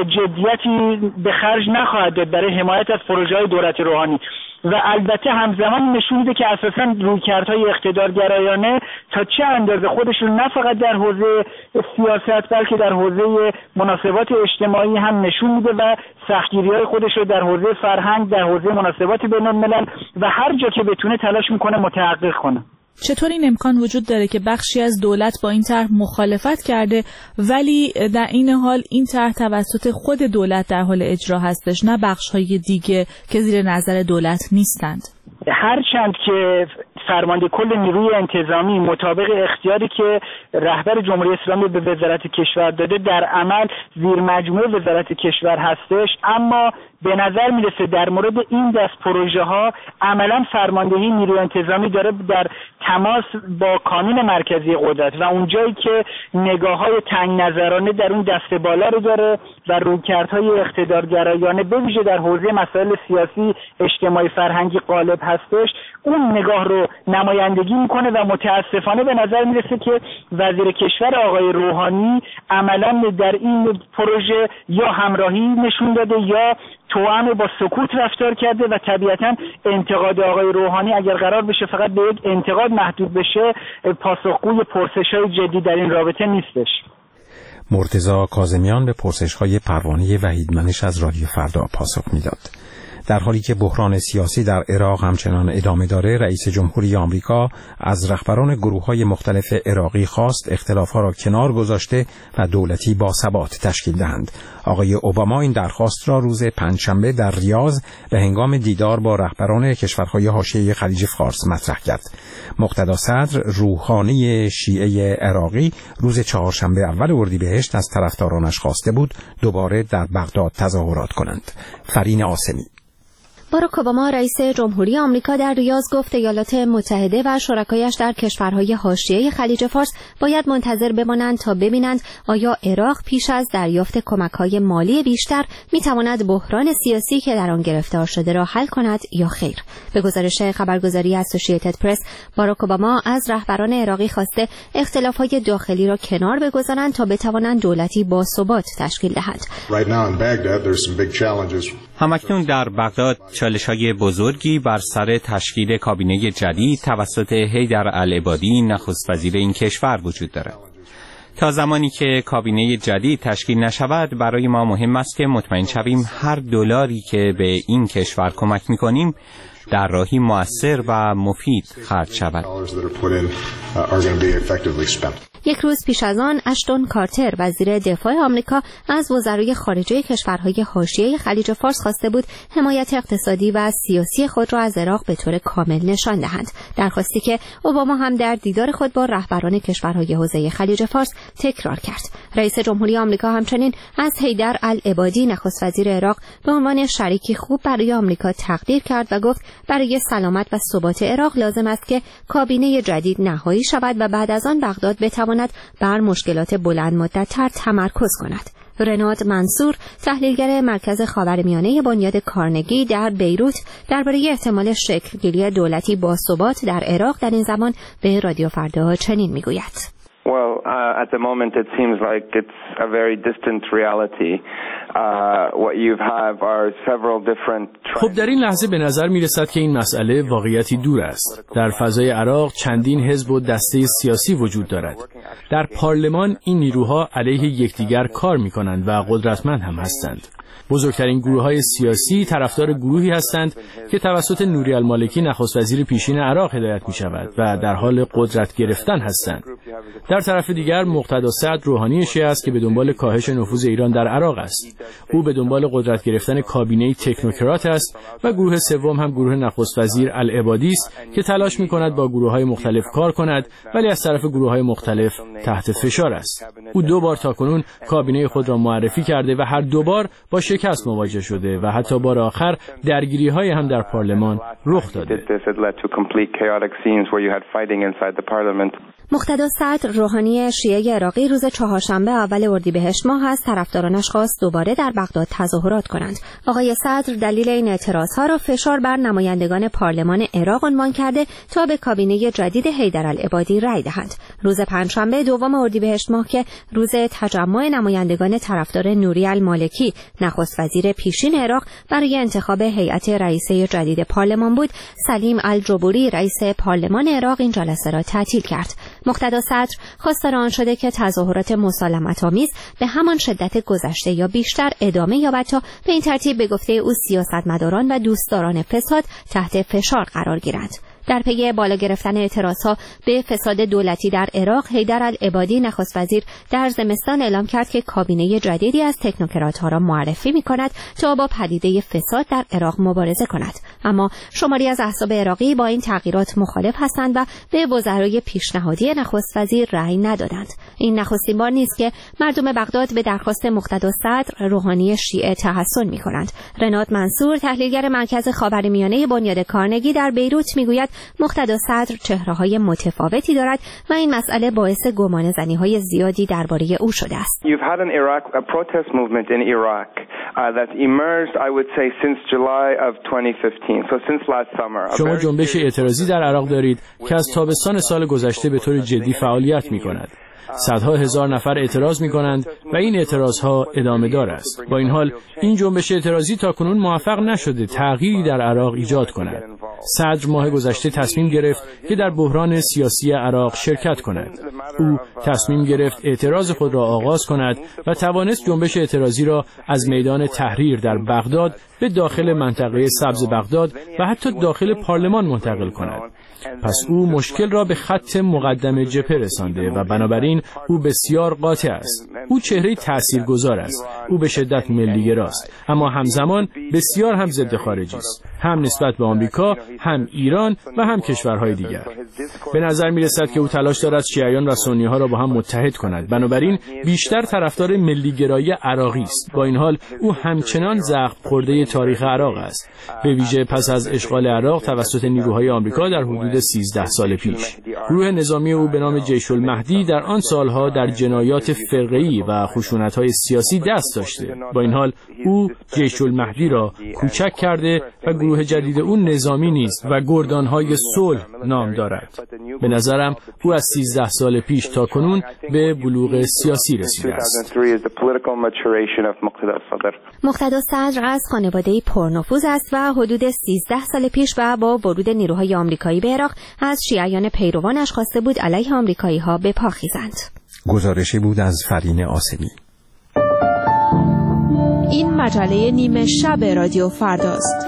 جدیتی به خرج نخواهد داد برای حمایت از پروژه‌های دولت روحانی و البته همزمان نشون میده که اساساً رویکردهای اقتدارگرایانه تا چه اندازه خودشون نه فقط در حوزه سیاست بلکه در حوزه مناسبات اجتماعی هم نشون میده و سختگیری‌های خودش رو در حوزه فرهنگ، در حوزه مناسبات بین‌الملل و هر جا که بتونه تلاش میکنه متحقق کنه. چطور این امکان وجود داره که بخشی از دولت با این طرح مخالفت کرده ولی در این حال این طرح توسط خود دولت در حال اجرا هستش، نه بخش‌های دیگه که زیر نظر دولت نیستند؟ هرچند که فرمانده کل نیروی انتظامی مطابق اختیاری که رهبر جمهوری اسلامی به وزارت کشور داده در عمل زیر مجموعه وزارت کشور هستش، اما به نظر میرسه در مورد این دست پروژه ها عملا فرماندهی نیروی انتظامی داره در تماس با کانون مرکزی قدرت و اونجایی که نگاه های تنگ نظرانه در اون دست بالا رو داره و رویکردهای اقتدارگرایانه به ویژه در حوزه مسائل سیاسی، اجتماعی، فرهنگی غالب هستش، اون نگاه رو نمایندگی میکنه و متاسفانه به نظر میرسه که وزیر کشور آقای روحانی عملا در این پروژه یا همراهی نشون داده یا توأم با سکوت رفتار کرده و طبیعتا انتقاد آقای روحانی اگر قرار بشه فقط به یک انتقاد محدود بشه پاسخگوی پرسش‌های جدی در این رابطه نیستش. مرتضی کاظمیان به پرسش‌های پروانه وحید منش از رادیو فردا پاسخ میداد. در حالی که بحران سیاسی در عراق همچنان ادامه داره، رئیس جمهوری آمریکا از رهبران گروه‌های مختلف عراقی خواست اختلاف‌ها را کنار گذاشته و دولتی با ثبات تشکیل دهند. آقای اوباما این درخواست را روز پنجشنبه در ریاض به هنگام دیدار با رهبران کشورهای حاشیه خلیج فارس مطرح کرد. مقتدا صدر روحانی شیعه عراقی روز چهارشنبه اول اردیبهشت از طرفدارانش خواسته بود دوباره در بغداد تظاهرات کنند. فرین آسمی. باراک اوباما رئیس جمهوری آمریکا در ریاض گفت ایالات متحده و شرکایش در کشورهای حاشیه خلیج فارس باید منتظر بمانند تا ببینند آیا عراق پیش از دریافت کمک‌های مالی بیشتر می‌تواند بحران سیاسی که در آن گرفتار شده را حل کند یا خیر. به گزارش خبرگزاری اسوسییتد پرس، باراک اوباما از رهبران عراقی خواسته اختلاف‌های داخلی را کنار بگذارند تا بتوانند دولتی باثبات تشکیل دهند. همکنون در بغداد چالش‌های بزرگی بر سر تشکیل کابینه جدید توسط حیدر العبادی نخست وزیر این کشور وجود دارد. تا زمانی که کابینه جدید تشکیل نشود برای ما مهم است که مطمئن شویم هر دلاری که به این کشور کمک می‌کنیم در راهی مؤثر و مفید خرج شود. یک روز پیش از آن اشتون کارتر وزیر دفاع آمریکا از وزرای خارجه کشورهای حاشیه خلیج فارس خواسته بود حمایت اقتصادی و سیاسی خود را از عراق به طور کامل نشان دهند، درخواستی که اوباما هم در دیدار خود با رهبران کشورهای حوزه خلیج فارس تکرار کرد. رئیس جمهوری آمریکا همچنین از حیدر العبادی نخست وزیر عراق به عنوان شریکی خوب برای آمریکا تقدیر کرد و گفت برای سلامت و ثبات عراق لازم است که کابینه جدید نهایی شود و بعد از آن بغداد بتواند بر مشکلات بلند مدت‌تر تمرکز کند. رناد منصور، تحلیلگر مرکز خاورمیانه بنیاد کارنگی در بیروت، درباره احتمال شکل‌گیری دولتی باثبات در عراق در این زمان به رادیو فردا چنین میگوید: Well, uh, at the moment it seems like it's a very distant reality. Uh, what you have are several different trends. خب در این لحظه به نظر می رسد که این مسئله واقعیتی دور است. در فضای عراق چندین حزب و دسته سیاسی وجود دارد. در پارلمان این نیروها علیه یکدیگر کار می کنند و قدرتمند هم هستند. بزرگترین گروه‌های سیاسی طرفدار گروهی هستند که توسط نوری المالکی نخست وزیر پیشین عراق هدایت می‌شود و در حال قدرت گرفتن هستند. در طرف دیگر مقتدا صدر روحانی شیعه است که به دنبال کاهش نفوذ ایران در عراق است. او به دنبال قدرت گرفتن کابینه تکنوکرات است و گروه سوم هم گروه نخست وزیر العبادی است که تلاش می‌کند با گروه‌های مختلف کار کند ولی از طرف گروه‌های مختلف تحت فشار است. او دو بار تاکنون کابینه خود را معرفی کرده و هر دو بار با شکست مواجه شده و حتی بار آخر درگیری‌های هم در پارلمان رخ داده. مقتدا صدر روحانی شیعه عراقی روز چهارشنبه اول اردیبهشت ماه از طرفدارانش خواست دوباره در بغداد تظاهرات کنند. آقای صدر دلیل این اعتراضها را فشار بر نمایندگان پارلمان عراق عنوان کرده تا به کابینه جدید حیدر العبادی رأی دهند. روز پنجشنبه دوم اردیبهشت ماه که روز تجمع نمایندگان طرفدار نوری المالکی نخست وزیر پیشین عراق برای انتخاب هیئت رئیسه جدید پارلمان بود، سلیم الجبوری رئیس پارلمان عراق این جلسه را تعطیل کرد. مقتدا صدر خواستار آن شده که تظاهرات مسالمت‌آمیز به همان شدت گذشته یا بیشتر ادامه یابد تا به این ترتیب به گفته او سیاستمداران و دوستداران فساد تحت فشار قرار گیرند. در پی بالا گرفتن اعتراضها به فساد دولتی در عراق، حیدر العبادی نخست وزیر در زمستان اعلام کرد که کابینه جدیدی از تکنوکرات‌ها را معرفی می‌کند تا با پدیده فساد در عراق مبارزه کند. اما شماری از احزاب عراقی با این تغییرات مخالف هستند و به وزرای پیشنهادی نخست وزیر رأی ندادند. این نخستین بار نیست که مردم بغداد به درخواست مقتدا صدر روحانی شیعه تحسن می‌کنند. رناد منصور، تحلیلگر مرکز خاورمیانه بنیاد کارنگی در بیروت می‌گوید مقتدا صدر چهره‌های متفاوتی دارد و این مسئله باعث گمانه‌زنی‌های زیادی درباره او شده است. You've had an Iraq a protest movement in Iraq uh, that emerged I would say since July of twenty fifteen. So since last summer. شما جنبش اعتراضی در عراق دارید که از تابستان سال گذشته به طور جدی فعالیت می‌کند. صدها هزار نفر اعتراض می‌کنند و این اعتراضها ادامه دار است. با این حال این جنبش اعتراضی تاکنون موفق نشده تغییری در عراق ایجاد کند. صدر ماه گذشته تصمیم گرفت که در بحران سیاسی عراق شرکت کند. او تصمیم گرفت اعتراض خود را آغاز کند و توانست جنبش اعتراضی را از میدان تحریر در بغداد به داخل منطقه سبز بغداد و حتی داخل پارلمان منتقل کند. پس او مشکل را به خط مقدم جبهه رسانده و بنابراین او بسیار قاطع است. او چهره تاثیرگذار است. او به شدت ملی‌گراست، اما همزمان بسیار هم ضد خارجی است، هم نسبت به آمریکا، هم ایران و هم کشورهای دیگر. به نظر می‌رسد که او تلاش دارد شیعیان و سنی‌ها را با هم متحد کند. بنابراین بیشتر طرفدار ملی‌گرایی عراقی است. با این حال او همچنان زخم خورده تاریخ عراق است، به ویژه پس از اشغال عراق توسط نیروهای آمریکا در حدود سیزده سال پیش. گروه نظامی او به نام جیش المهدی در آن سالها در جنایات فرقه‌ای و خشونت‌های سیاسی دست داشته. با این حال او جیش المهدی را کوچک کرده و گروه جدید او نظامی نیست و گردان‌های صلح نام دارد. به نظرم او از سیزده سال پیش تا کنون به بلوغ سیاسی رسیده است. مقتدا صدر از خانواده‌ای پرنفوذ است و حدود سیزده سال پیش و با ورود نیروهای آمریکایی به عراق از شیعیان پیروانش خواسته بود علیه آمریکایی‌ها به پا خیزند. گزارشی بود از فرین آسمی. این مجله نیمه شب رادیو فرداست.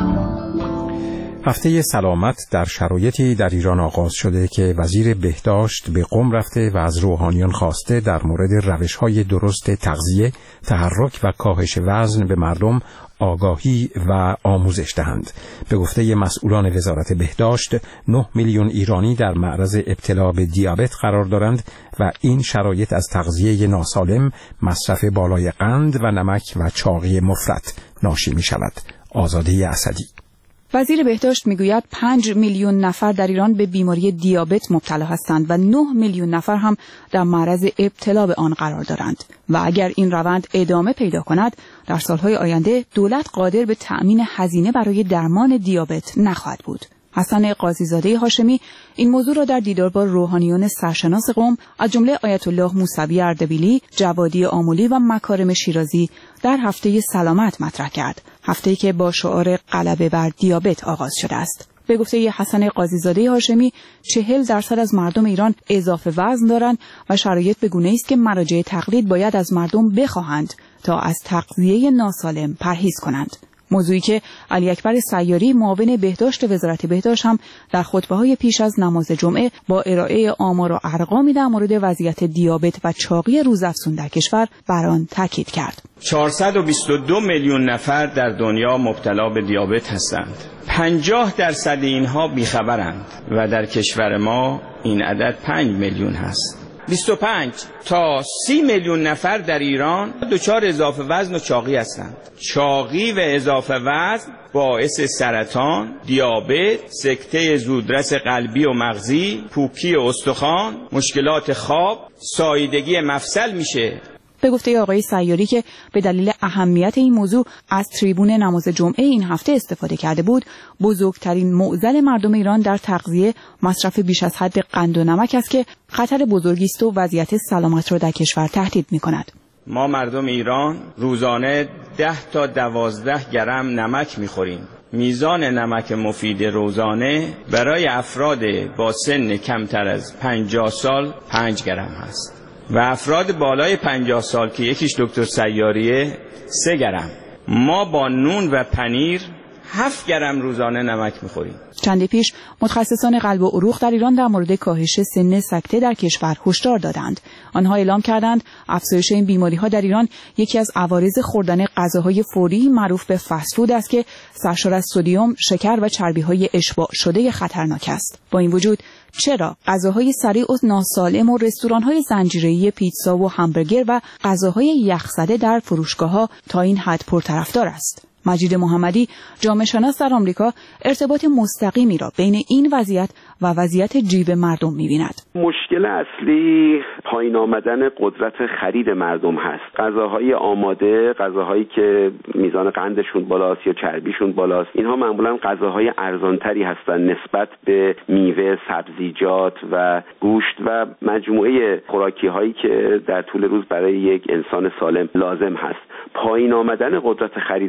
هفته سلامت در شرایطی در ایران آغاز شده که وزیر بهداشت به قم رفته و از روحانیان خواسته در مورد روش‌های درست تغذیه، تحرک و کاهش وزن به مردم آگاهی و آموزش دهند. به گفته مسئولان وزارت بهداشت، نه میلیون ایرانی در معرض ابتلا به دیابت قرار دارند و این شرایط از تغذیه ناسالم، مصرف بالای قند و نمک و چاقی مفرط ناشی می شود. آزاده اسدی. وزیر بهداشت میگوید پنج میلیون نفر در ایران به بیماری دیابت مبتلا هستند و نه میلیون نفر هم در معرض ابتلا به آن قرار دارند و اگر این روند ادامه پیدا کند در سالهای آینده دولت قادر به تأمین هزینه برای درمان دیابت نخواهد بود. حسن قاضی‌زاده هاشمی این موضوع را در دیدار با روحانیون سرشناس قم از جمله آیت الله موسوی اردبیلی، جوادی آملی و مکارم شیرازی در هفته سلامت مطرح کرد. هفته‌ای که با شعار غلبه بر دیابت آغاز شده است. به گفته حسن قاضی‌زاده هاشمی، چهل درصد از مردم ایران اضافه وزن دارند و شرایط به گونه‌ای است که مراجع تقلید باید از مردم بخواهند تا از تغذیه ناسالم پرهیز کنند. موضوعی که علی اکبر سیاری معاون بهداشت وزارت بهداشت هم در خطبه‌های پیش از نماز جمعه با ارائه آمار و ارقامی در مورد وضعیت دیابت و چاقی روزافزون در کشور بر آن تاکید کرد. چهارصد و بیست و دو میلیون نفر در دنیا مبتلا به دیابت هستند. پنجاه درصد اینها بیخبرند و در کشور ما این عدد پنج میلیون هست. بیست و پنج تا سی میلیون نفر در ایران دچار اضافه وزن و چاقی هستند. چاقی و اضافه وزن باعث سرطان، دیابت، سکته زودرس قلبی و مغزی، پوکی استخوان، مشکلات خواب، ساییدگی مفصل میشه. به گفته آقای سیاری که به دلیل اهمیت این موضوع از تریبون نماز جمعه این هفته استفاده کرده بود، بزرگترین معضل مردم ایران در تغذیه مصرف بیش از حد قند و نمک است که خطر بزرگی است و وضعیت سلامت را در کشور تهدید می‌کند. ما مردم ایران روزانه ده تا دوازده گرم نمک می‌خوریم. میزان نمک مفید روزانه برای افراد با سن کمتر از پنجاه سال پنج گرم است و افراد بالای پنجاه سال که یکیش دکتر سیاریه سه گرم. ما با نون و پنیر هفت گرم روزانه نمک میخوریم. چندی پیش متخصصان قلب و عروق در ایران در مورد کاهش سن سکته در کشور هشدار دادند. آنها اعلام کردند افزایش این بیماری‌ها در ایران یکی از عوارض خوردن غذاهای فوری معروف به فست فود است که سرشار از سدیم، شکر و چربی‌های اشباع شده خطرناک است. با این وجود چرا غذاهای سریع و ناسالم و رستوران‌های زنجیره‌ای پیتزا و همبرگر و غذاهای یخزده در فروشگاه‌ها تا این حد پرطرفدار است؟ مجید محمدی، جامعه شناس در آمریکا، ارتباط مستقیمی را بین این وضعیت و وضعیت جیب مردم می‌بیند. مشکل اصلی پایین آمدن قدرت خرید مردم هست. غذاهای آماده، غذاهایی که میزان قندشون بالاست یا چربیشون بالاست، اینها معمولاً غذاهای ارزانتری هستند نسبت به میوه، سبزیجات و گوشت و مجموعه خوراکی‌هایی که در طول روز برای یک انسان سالم لازم هست. پایین آمدن قدرت خرید مردم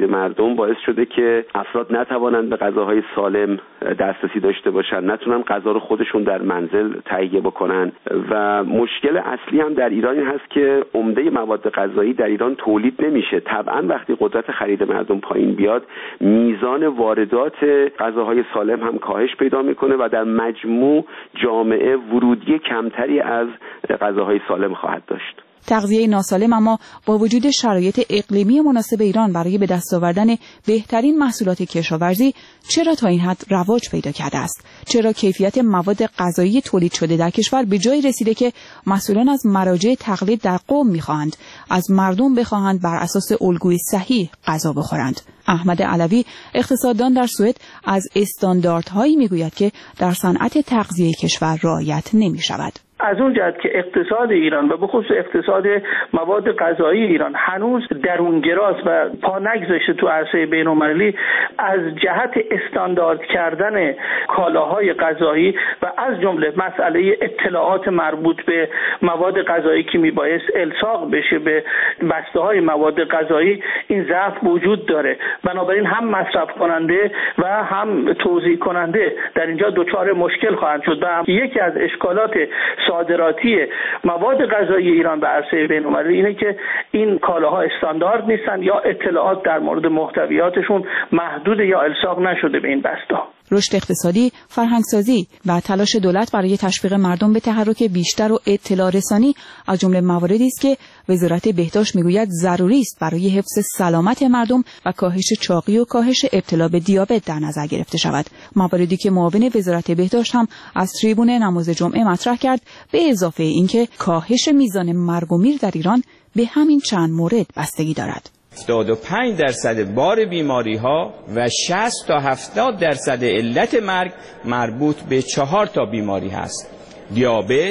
مردم باعث شده که افراد نتوانند به غذاهای سالم دسترسی داشته باشند، نتونن غذا رو خودشون در منزل تهیه بکنن و مشکل اصلی هم در ایران هست که عمده مواد غذایی در ایران تولید نمیشه. طبعا وقتی قدرت خرید مردم پایین بیاد میزان واردات غذاهای سالم هم کاهش پیدا میکنه و در مجموع جامعه ورودی کمتری از غذاهای سالم خواهد داشت. تغذیه ناسالم اما با وجود شرایط اقلیمی مناسب ایران برای به دست آوردن بهترین محصولات کشاورزی چرا تا این حد رواج پیدا کرده است؟ چرا کیفیت مواد غذایی تولید شده در کشور به جای رسیده که مسئولان از مراجع تقلید در قم می‌خواهند از مردم بخواهند بر اساس الگوی صحیح غذا بخورند؟ احمد علوی اقتصاددان در سوئد از استانداردهایی میگوید که در صنعت تغذیه کشور رعایت نمی‌شود. از اون جهت که اقتصاد ایران و به خصوص اقتصاد مواد غذایی ایران هنوز درونگراست و پا نگذاشته تو عرصه بین‌المللی، از جهت استاندارد کردن کالاهای غذایی و از جمله مسئله اطلاعات مربوط به مواد غذایی که میبایست الصاق بشه به بسته‌های مواد غذایی، این ضعف وجود داره. بنابراین هم مصرف کننده و هم توزیع کننده در اینجا دچار مشکل خواهند شد و یکی از اشکالات صادراتی مواد غذایی ایران به عرصه بین‌المللی اینه که این کالاها استاندارد نیستن یا اطلاعات در مورد محتویاتشون محدود یا الصاق نشده به این بسته‌ها. رشد اقتصادی، فرهنگسازی و تلاش دولت برای تشویق مردم به تحرک بیشتر و اطلاع رسانی از جمله مواردی است که وزارت بهداشت میگوید ضروری است برای حفظ سلامت مردم و کاهش چاقی و کاهش ابتلا به دیابت در نظر گرفته شود. مواردی که معاون وزارت بهداشت هم از تریبون نماز جمعه مطرح کرد، به اضافه اینکه کاهش میزان مرگ و میر در ایران به همین چند مورد بستگی دارد. هفتاد و پنج درصد بار بیماری ها و شصت تا هفتاد درصد علت مرگ مربوط به چهار تا بیماری هست: دیابت،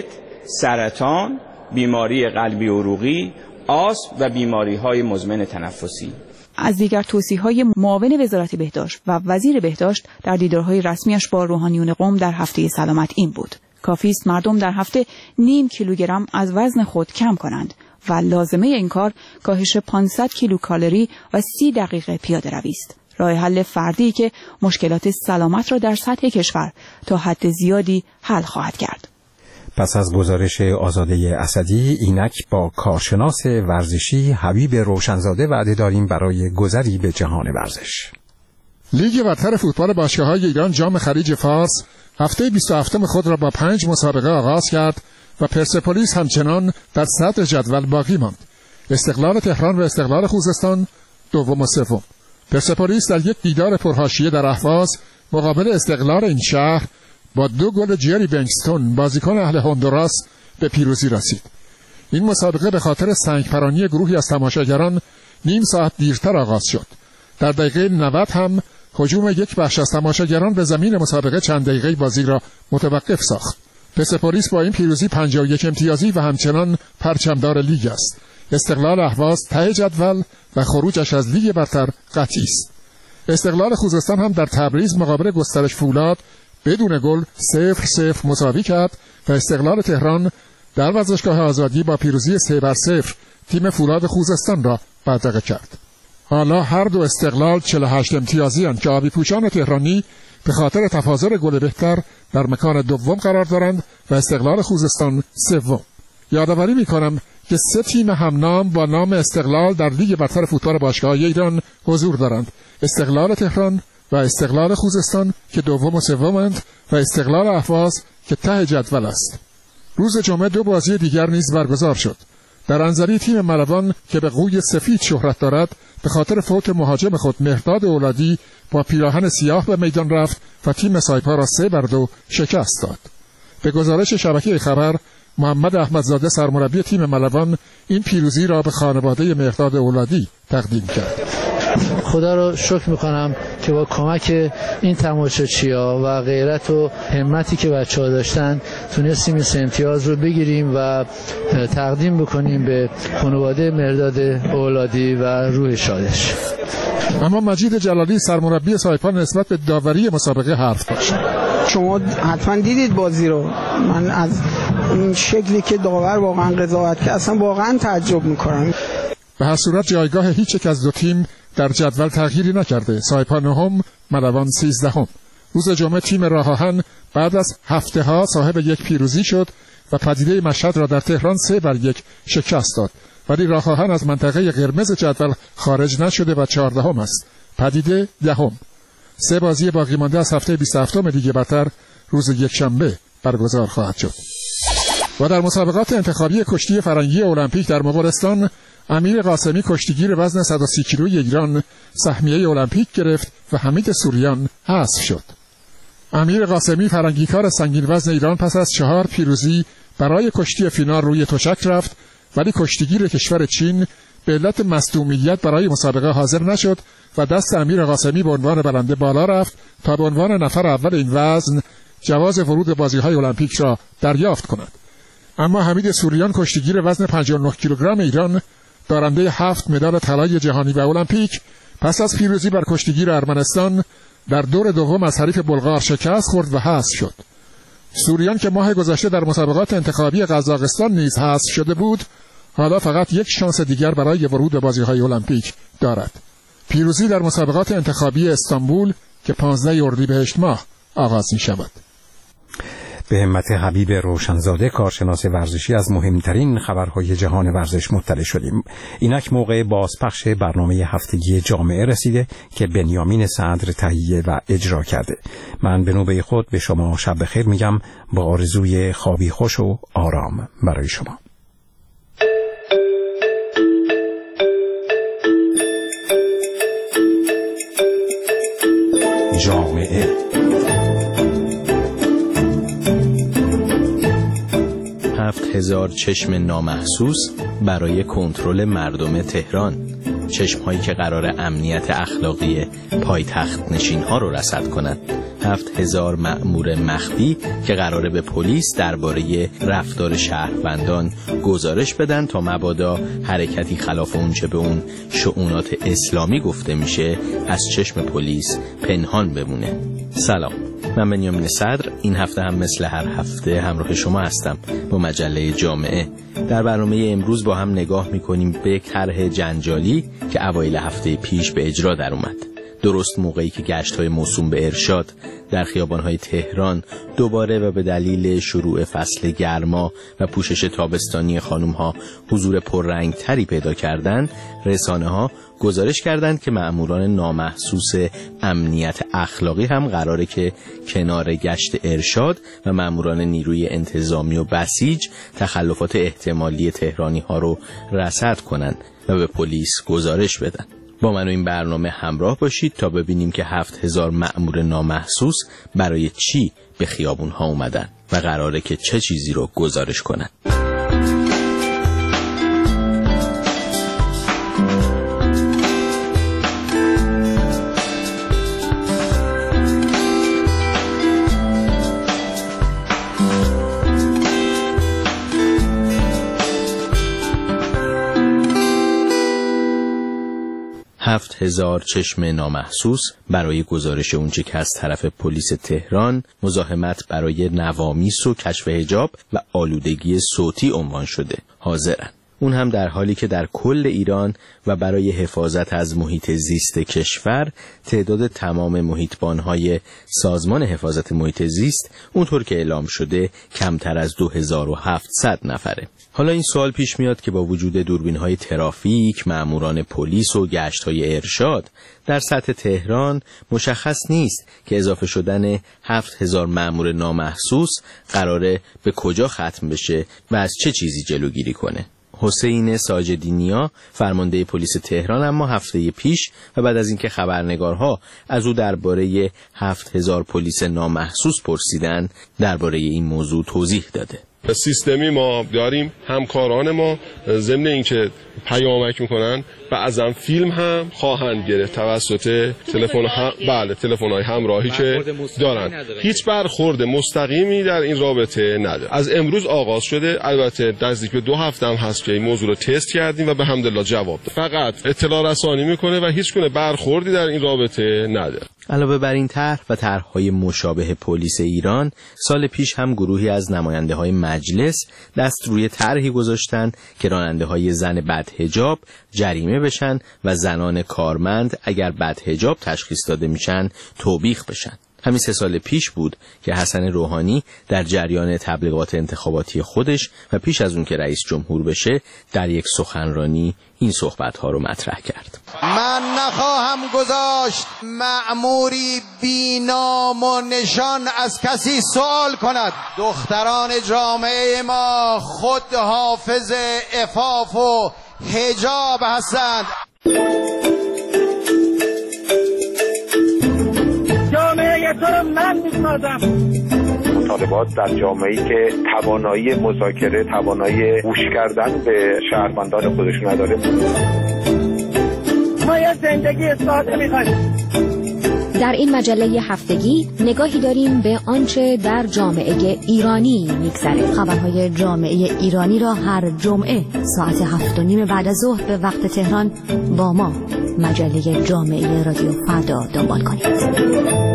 سرطان، بیماری قلبی عروقی، آسم و بیماری های مزمن تنفسی. از دیگر توصیه‌های معاون وزارت بهداشت و وزیر بهداشت در دیدارهای رسمیش با روحانیون قم در هفته سلامت این بود: کافی است مردم در هفته نیم کیلوگرم از وزن خود کم کنند و لازمه این کار کاهش پانصد کیلوکالری و سی دقیقه پیاده روی است. راه حل فردی که مشکلات سلامت را در سطح کشور تا حد زیادی حل خواهد کرد. پس از گزارش آزاده اسدی، اینک با کارشناس ورزشی حبیب روشنزاده وعده داریم برای گذری به جهان ورزش. لیگ برتر فوتبال باشگاه‌های ایران جام خلیج فارس هفته بیست و هفتم خود را با پنج مسابقه آغاز کرد و پرسپولیس همچنان در صدر جدول باقی ماند. استقلال تهران و استقلال خوزستان دوم و سوم. پرسپولیس در یک دیدار پرحاشیه در اهواز مقابل استقلال این شهر با دو گل جری بنگستون بازیکن اهل هندوراس به پیروزی رسید. این مسابقه به خاطر سنگپرانی گروهی از تماشاگران نیم ساعت دیرتر آغاز شد. در دقیقه نود هم هجوم یک بخش از تماشاگران به زمین مسابقه چند دقیقه بازی را متوقف ساخت. پرسپولیس با این پیروزی پنجاه و یک امتیازی و همچنان پرچمدار لیگ است. استقلال اهواز ته جدول و خروجش از لیگ برتر قطعی است. استقلال خوزستان هم در تبریز مقابل گسترش فولاد بدون گل صفر صفر مساوی کرد و استقلال تهران در ورزشگاه آزادی با پیروزی سه بر صفر تیم فولاد خوزستان را بدرقه کرد. حالا هر دو استقلال چهل و هشت امتیازی اند که آبی پوشان تهرانی به خاطر تفاضل گل بهتر در مکان دوم قرار دارند و استقلال خوزستان سوم. یادآوری می‌کنم که سه تیم همنام با نام استقلال در لیگ برتر فوتبال باشگاه‌های ایران حضور دارند: استقلال تهران و استقلال خوزستان که دوم و سومند و استقلال اهواز که ته جدول است. روز جمعه دو بازی دیگر نیز برگزار شد. در انزلی تیم ملوان که به قوی سفید شهرت دارد به خاطر فوت مهاجم خود مهرداد اولادی با پیراهن سیاه به میدان رفت و تیم سایپا را سه بر دو شکست داد. به گزارش شبکه خبر، محمد احمدزاده سرمربی تیم ملوان این پیروزی را به خانواده مهرداد اولادی تقدیم کرد. خدا رو شکر میکنم که با کمک این تماشاچی‌ها و غیرت و همتی که بچه‌ها داشتن تونستیم این امتیاز رو بگیریم و تقدیم بکنیم به خانواده مهرداد اولادی و روح شادش. اما مجید جلالی سرمربی سایپا نسبت به داوری مسابقه حرف داشت. شما حتما دیدید بازی رو. من از این شکلی که داور واقعا قضاوت کرد اصلا واقعا تعجب میکنم. به هر صورت جایگاه هیچ یک از دو تیم در جدول تغییری نکرده. سایپا نهم، ملوان سیزدهم. روز جمعه تیم راه آهن بعد از هفته ها صاحب یک پیروزی شد و پدیده مشهد را در تهران سه بر یک شکست داد. ولی راه آهن از منطقه قرمز جدول خارج نشده و چهاردهم است. پدیده دهم. سه بازی باقی مانده از هفته بیست و هفتم لیگ برتر روز یکشنبه برگزار خواهد شد. و در مسابقات انتخابی کشتی فرنگی المپیک در مغولستان، امیر قاسمی کشتیگیر وزن صد و سی کیلویی ایران سهمیه المپیک گرفت و حمید سوریان حذف شد. امیر قاسمی فرنگیکار سنگین وزن ایران پس از چهار پیروزی برای کشتی فینال روی تشک رفت، ولی کشتیگیر کشور چین به علت مصدومیت برای مسابقه حاضر نشد و دست امیر قاسمی به عنوان برنده بالا رفت تا به عنوان نفر اول این وزن جواز ورود به بازی‌های المپیک را دریافت کند. اما حمید سوریان کشتیگیر وزن پنجاه و نه کیلوگرم ایران دارنده هفت مدال طلای جهانی و المپیک پس از پیروزی بر کشتیگیر ارمنستان در دور دوم از حریف بلغار شکست خورد و حذف شد. سوریان که ماه گذشته در مسابقات انتخابی قزاقستان نیز حذف شده بود، حالا فقط یک شانس دیگر برای ورود به بازی‌های المپیک دارد. پیروزی در مسابقات انتخابی استانبول که پانزده اردیبهشت ماه آغاز می‌شود. به همت حبیب روشنزاده کارشناس ورزشی از مهمترین خبرهای جهان ورزش مطلع شدیم. اینک موقع بازپخش برنامه هفتگی جامعه رسیده که بنیامین صدر تهیه و اجرا کرده. من به نوبه خود به شما شب بخیر میگم با آرزوی خوابی خوش و آرام برای شما. جامعه هفت هزار چشم نامحسوس برای کنترل مردم تهران، چشم‌هایی که قرار امنیت اخلاقی پایتخت نشین‌ها رو رصد کنند. هفت هزار مأمور مخفی که قراره به پلیس درباره رفتار شهروندان گزارش بدن تا مبادا حرکتی خلاف اونچه به اون شؤونات اسلامی گفته میشه از چشم پلیس پنهان بمونه. سلام، من بنیامین صدر این هفته هم مثل هر هفته همراه شما هستم با مجله جامعه. در برنامه امروز با هم نگاه میکنیم به طرح جنجالی که اوایل هفته پیش به اجرا در اومد. درست موقعی که گشت‌های موسوم به ارشاد در خیابان‌های تهران دوباره و به دلیل شروع فصل گرما و پوشش تابستانی خانم‌ها حضور پررنگ‌تری پیدا کردند، رسانه‌ها گزارش کردند که مأموران نامحسوس امنیت اخلاقی هم قراره که کنار گشت ارشاد و مأموران نیروی انتظامی و بسیج تخلفات احتمالی تهرانی‌ها رو رصد کنند و به پلیس گزارش بدن. با من و این برنامه همراه باشید تا ببینیم که هفت هزار مأمور نامحسوس برای چی به خیابون ها اومدن و قراره که چه چیزی رو گزارش کنن. هفت هزار چشم نامحسوس برای گزارش اونچه که از طرف پلیس تهران مزاحمت برای نوامیس و کشف حجاب و آلودگی صوتی عنوان شده حاضرن. اون هم در حالی که در کل ایران و برای حفاظت از محیط زیست کشور تعداد تمام محیطبان‌های سازمان حفاظت محیط زیست اونطور که اعلام شده کمتر از دو هزار و هفتصد نفره. حالا این سوال پیش میاد که با وجود دوربین‌های ترافیک، مأموران پلیس و گشت‌های ارشاد در سطح تهران مشخص نیست که اضافه شدن هفت هزار مأمور نامحسوس قراره به کجا ختم بشه و از چه چیزی جلوگیری کنه. حسین ساجدینیا فرمانده پلیس تهران اما هفته پیش و بعد از اینکه خبرنگارها از او درباره هفت هزار پلیس نامحسوس پرسیدن درباره این موضوع توضیح داده. سیستمی ما داریم، همکاران ما ضمن اینکه پیامک میکنن بعضا فیلم هم خواهند گرفت توسط تلفن هم بله تلفن‌های همراهی که دارن. هیچ برخورد مستقیمی در این رابطه نداره. از امروز آغاز شده، البته نزدیک به دو هفته هم هست که این موضوع رو تست کردیم و به حمدالله جواب داد. فقط اطلاع رسانی میکنه و هیچ گونه برخوردی در این رابطه نداره. علاوه بر این طرح و طرح‌های مشابه پلیس ایران، سال پیش هم گروهی از نماینده‌های مجلس دست روی طرحی گذاشتن که راننده‌های زن بدحجاب جریمه بشن و زنان کارمند اگر بدحجاب تشخیص داده میشن توبیخ بشن. همین سه سال پیش بود که حسن روحانی در جریان تبلیغات انتخاباتی خودش و پیش از اون که رئیس جمهور بشه در یک سخنرانی این صحبت‌ها رو مطرح کرد. من نخواهم گذاشت مأموری بی نام و نشان از کسی سوال کند. دختران جامعه ما خود حافظ عفاف و حجاب هستند. جامعه تو رو من می‌سازم. مطالبات در جامعه‌ای که توانایی مذاکره، توانایی گوش کردن به شهروندان خودش نداره. ما یه زندگی ساده می‌خوایم. در این مجله هفتگی نگاهی داریم به آنچه در جامعه ایرانی می‌گذره. خبرهای جامعه ایرانی را هر جمعه ساعت هفت و نیم بعد از ظهر به وقت تهران با ما مجله جامعه رادیو فردا دنبال کنید.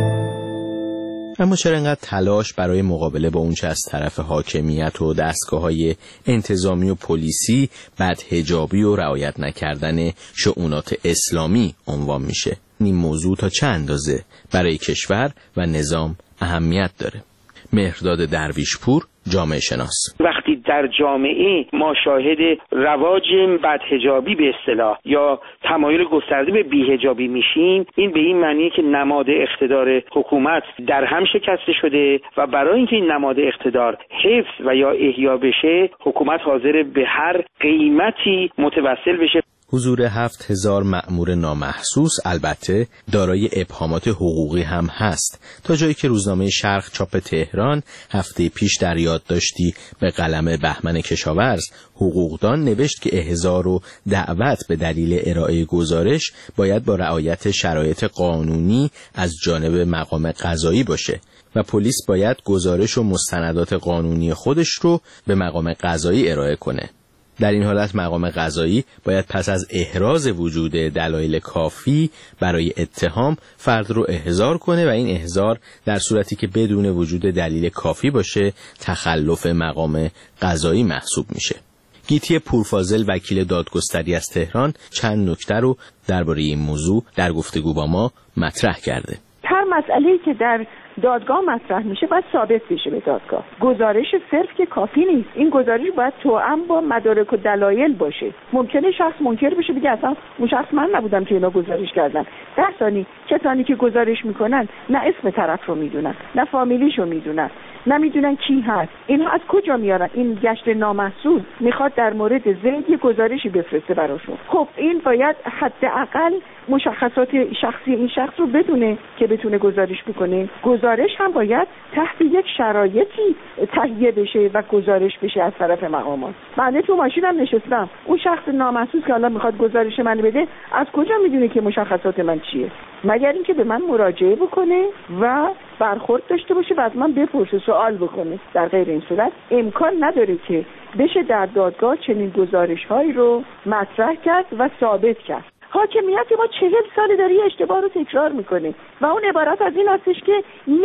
اما چرا انقدر تلاش برای مقابله با اونچه از طرف حاکمیت و دستگاه‌های انتظامی و پلیسی بدحجابی و رعایت نکردن شؤونات اسلامی عنوان میشه؟ این موضوع تا چه اندازه برای کشور و نظام اهمیت داره؟ مهرداد درویشپور، جامعه شناس: وقتی در جامعه ما شاهد رواج بدحجابی به اصطلاح یا تمایل گسترده به بی‌حجابی میشیم، این به این معنیه که نماد اقتدار حکومت در هم شکسته شده و برای اینکه این نماد اقتدار حفظ و یا احیا بشه، حکومت حاضر به هر قیمتی متوسل بشه. حضور هفت هزار مأمور نامحسوس البته دارای ابهامات حقوقی هم هست، تا جایی که روزنامه شرق چاپ تهران هفته پیش در یادداشتی به قلم بهمن کشاورز حقوقدان نوشت که احضار و دعوت به دلیل ارائه گزارش باید با رعایت شرایط قانونی از جانب مقام قضایی باشه و پلیس باید گزارش و مستندات قانونی خودش رو به مقام قضایی ارائه کنه. در این حالت مقام قضایی باید پس از احراز وجود دلایل کافی برای اتهام فرد رو احضار کنه و این احضار در صورتی که بدون وجود دلیل کافی باشه تخلف مقام قضایی محسوب میشه. گیتی پورفاضل، وکیل دادگستری از تهران، چند نکته رو درباره این موضوع در گفتگو با ما مطرح کرده. هر مسئله‌ای که در دادگاه مطرح میشه باید ثابت بشه به دادگاه. گزارش صرف که کافی نیست. این گزارش باید توأم با مدارک و دلایل باشه. ممکنه شخص منکر بشه بگه اصلا اون شخص من نبودم که اینا گزارش کردن. ده ثانی کسانی که گزارش میکنن نه اسم طرف رو میدونن، نه فامیلیش رو میدونن، نمیدونن کی هست. اینها از کجا میارن؟ این گشت نامحسوس میخواد در مورد زید یه گزارشی بفرسته براشون. خب این باید حداقل مشخصات شخصی این شخص رو بدونه که بتونه گزارش بکنه. گزارش هم باید تحت یک شرایطی تهیه بشه و گزارش بشه از طرف مقامات. من تو ماشینم نشستم، اون شخص نامحسوس که الان میخواد گزارش منو بده از کجا میدونه که مشخصات من چیه؟ مگر اینکه به من مراجعه بکنه و برخورد داشته باشه و از من بپرسه، سوال بکنه. در غیر این صورت امکان نداره که بشه در دادگاه چنین گزارش‌هایی رو مطرح کرد و ثابت کرد. حاکمیت ما چهل سال داره یه اشتباه رو تکرار میکنه و اون عبارت از این هستش که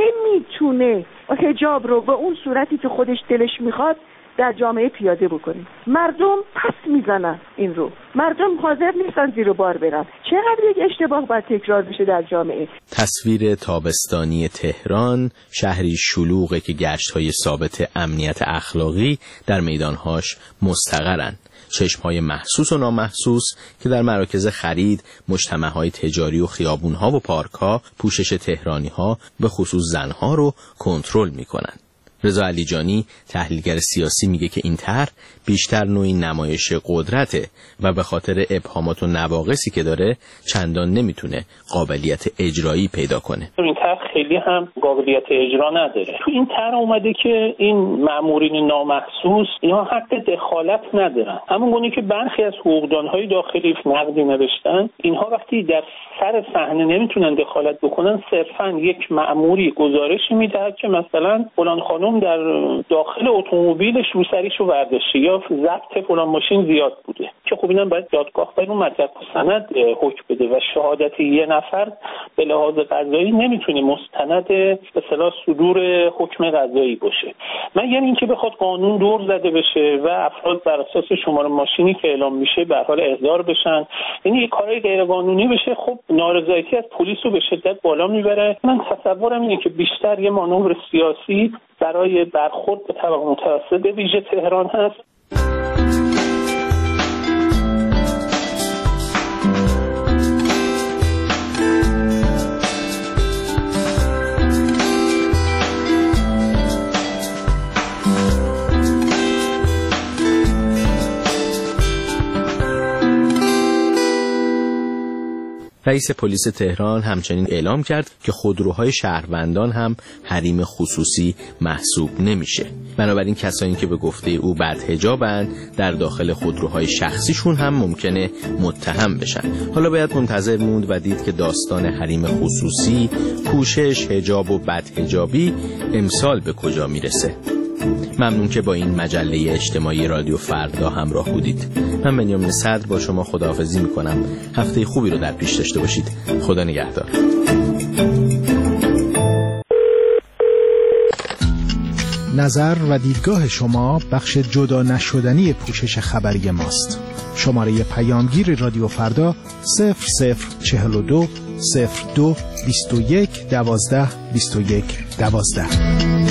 نمیتونه حجاب رو به اون صورتی که خودش دلش میخواد در جامعه پیاده بکنه. مردم پس میزنن این رو، مردم حاضر نیستن زیر بار برن. چقدر یک اشتباه باید تکرار بشه در جامعه. تصویر تابستانی تهران، شهری شلوغه که گشت‌های ثابت امنیت اخلاقی در میدانهاش مستقرن. چشم‌های محسوس و نامحسوس که در مراکز خرید، مجتمع‌های تجاری و خیابون‌ها و پارک‌ها پوشش تهرانی‌ها به خصوص زن‌ها رو کنترل می‌کنن. رضا علیجانی، تحلیلگر سیاسی، میگه که این طرح بیشتر نوعی نمایش قدرته و به خاطر ابهامات و نواقصی که داره چندان نمیتونه قابلیت اجرایی پیدا کنه. این طرح خیلی هم قابلیت اجرا نداره. تو این طرح اومده که این مامورین نامحسوس اینا حق دخالت ندارن. همون گونه که برخی از حقوقدان‌های داخلی نقدی نوشتن، اینها وقتی در سر صحنه نمیتونن دخالت بکنن، صرفاً یک مأموری گزارشی میدهد که مثلا فلان خانم در داخل اتومبیلش روسریشو برداشته یا ضبط فلان ماشین زیاد بوده، که خب اینم باید دادگاه باید اون مدرک و سند حکم بده و شهادت یه نفر به لحاظ قضایی نمیتونه مستند به اصطلاح صدور حکم قضایی باشه، مگر اینکه بخواد قانون دور زده بشه و افراد بر اساس شماره ماشینی که اعلام میشه به حال احضار بشن، یعنی یه کارهای غیر قانونی بشه. خب نارضایتی از پلیس رو به شدت بالا میبره. من تصورم اینه که بیشتر یه مانور سیاسی برای برخورد به طبقه متوسط به ویژه تهران هست. رئیس پلیس تهران همچنین اعلام کرد که خودروهای شهروندان هم حریم خصوصی محسوب نمیشه. بنابراین کسانی که به گفته او بدحجابند در داخل خودروهای شخصیشون هم ممکنه متهم بشن. حالا باید منتظر موند و دید که داستان حریم خصوصی، پوشش، حجاب و بدحجابی امسال به کجا میرسه. ممنون که با این مجله اجتماعی رادیو فردا همراه بودید. من بنیامین صدر با شما خداحافظی میکنم. هفته خوبی رو در پیش داشته باشید. خدا نگهدار. نظر و دیدگاه شما بخش جدا نشدنی پوشش خبری ماست. شماره پیامگیر رادیو فردا صفر صفر چهل و دو صفر دو بیست و یک دوازده بیست و یک دوازده.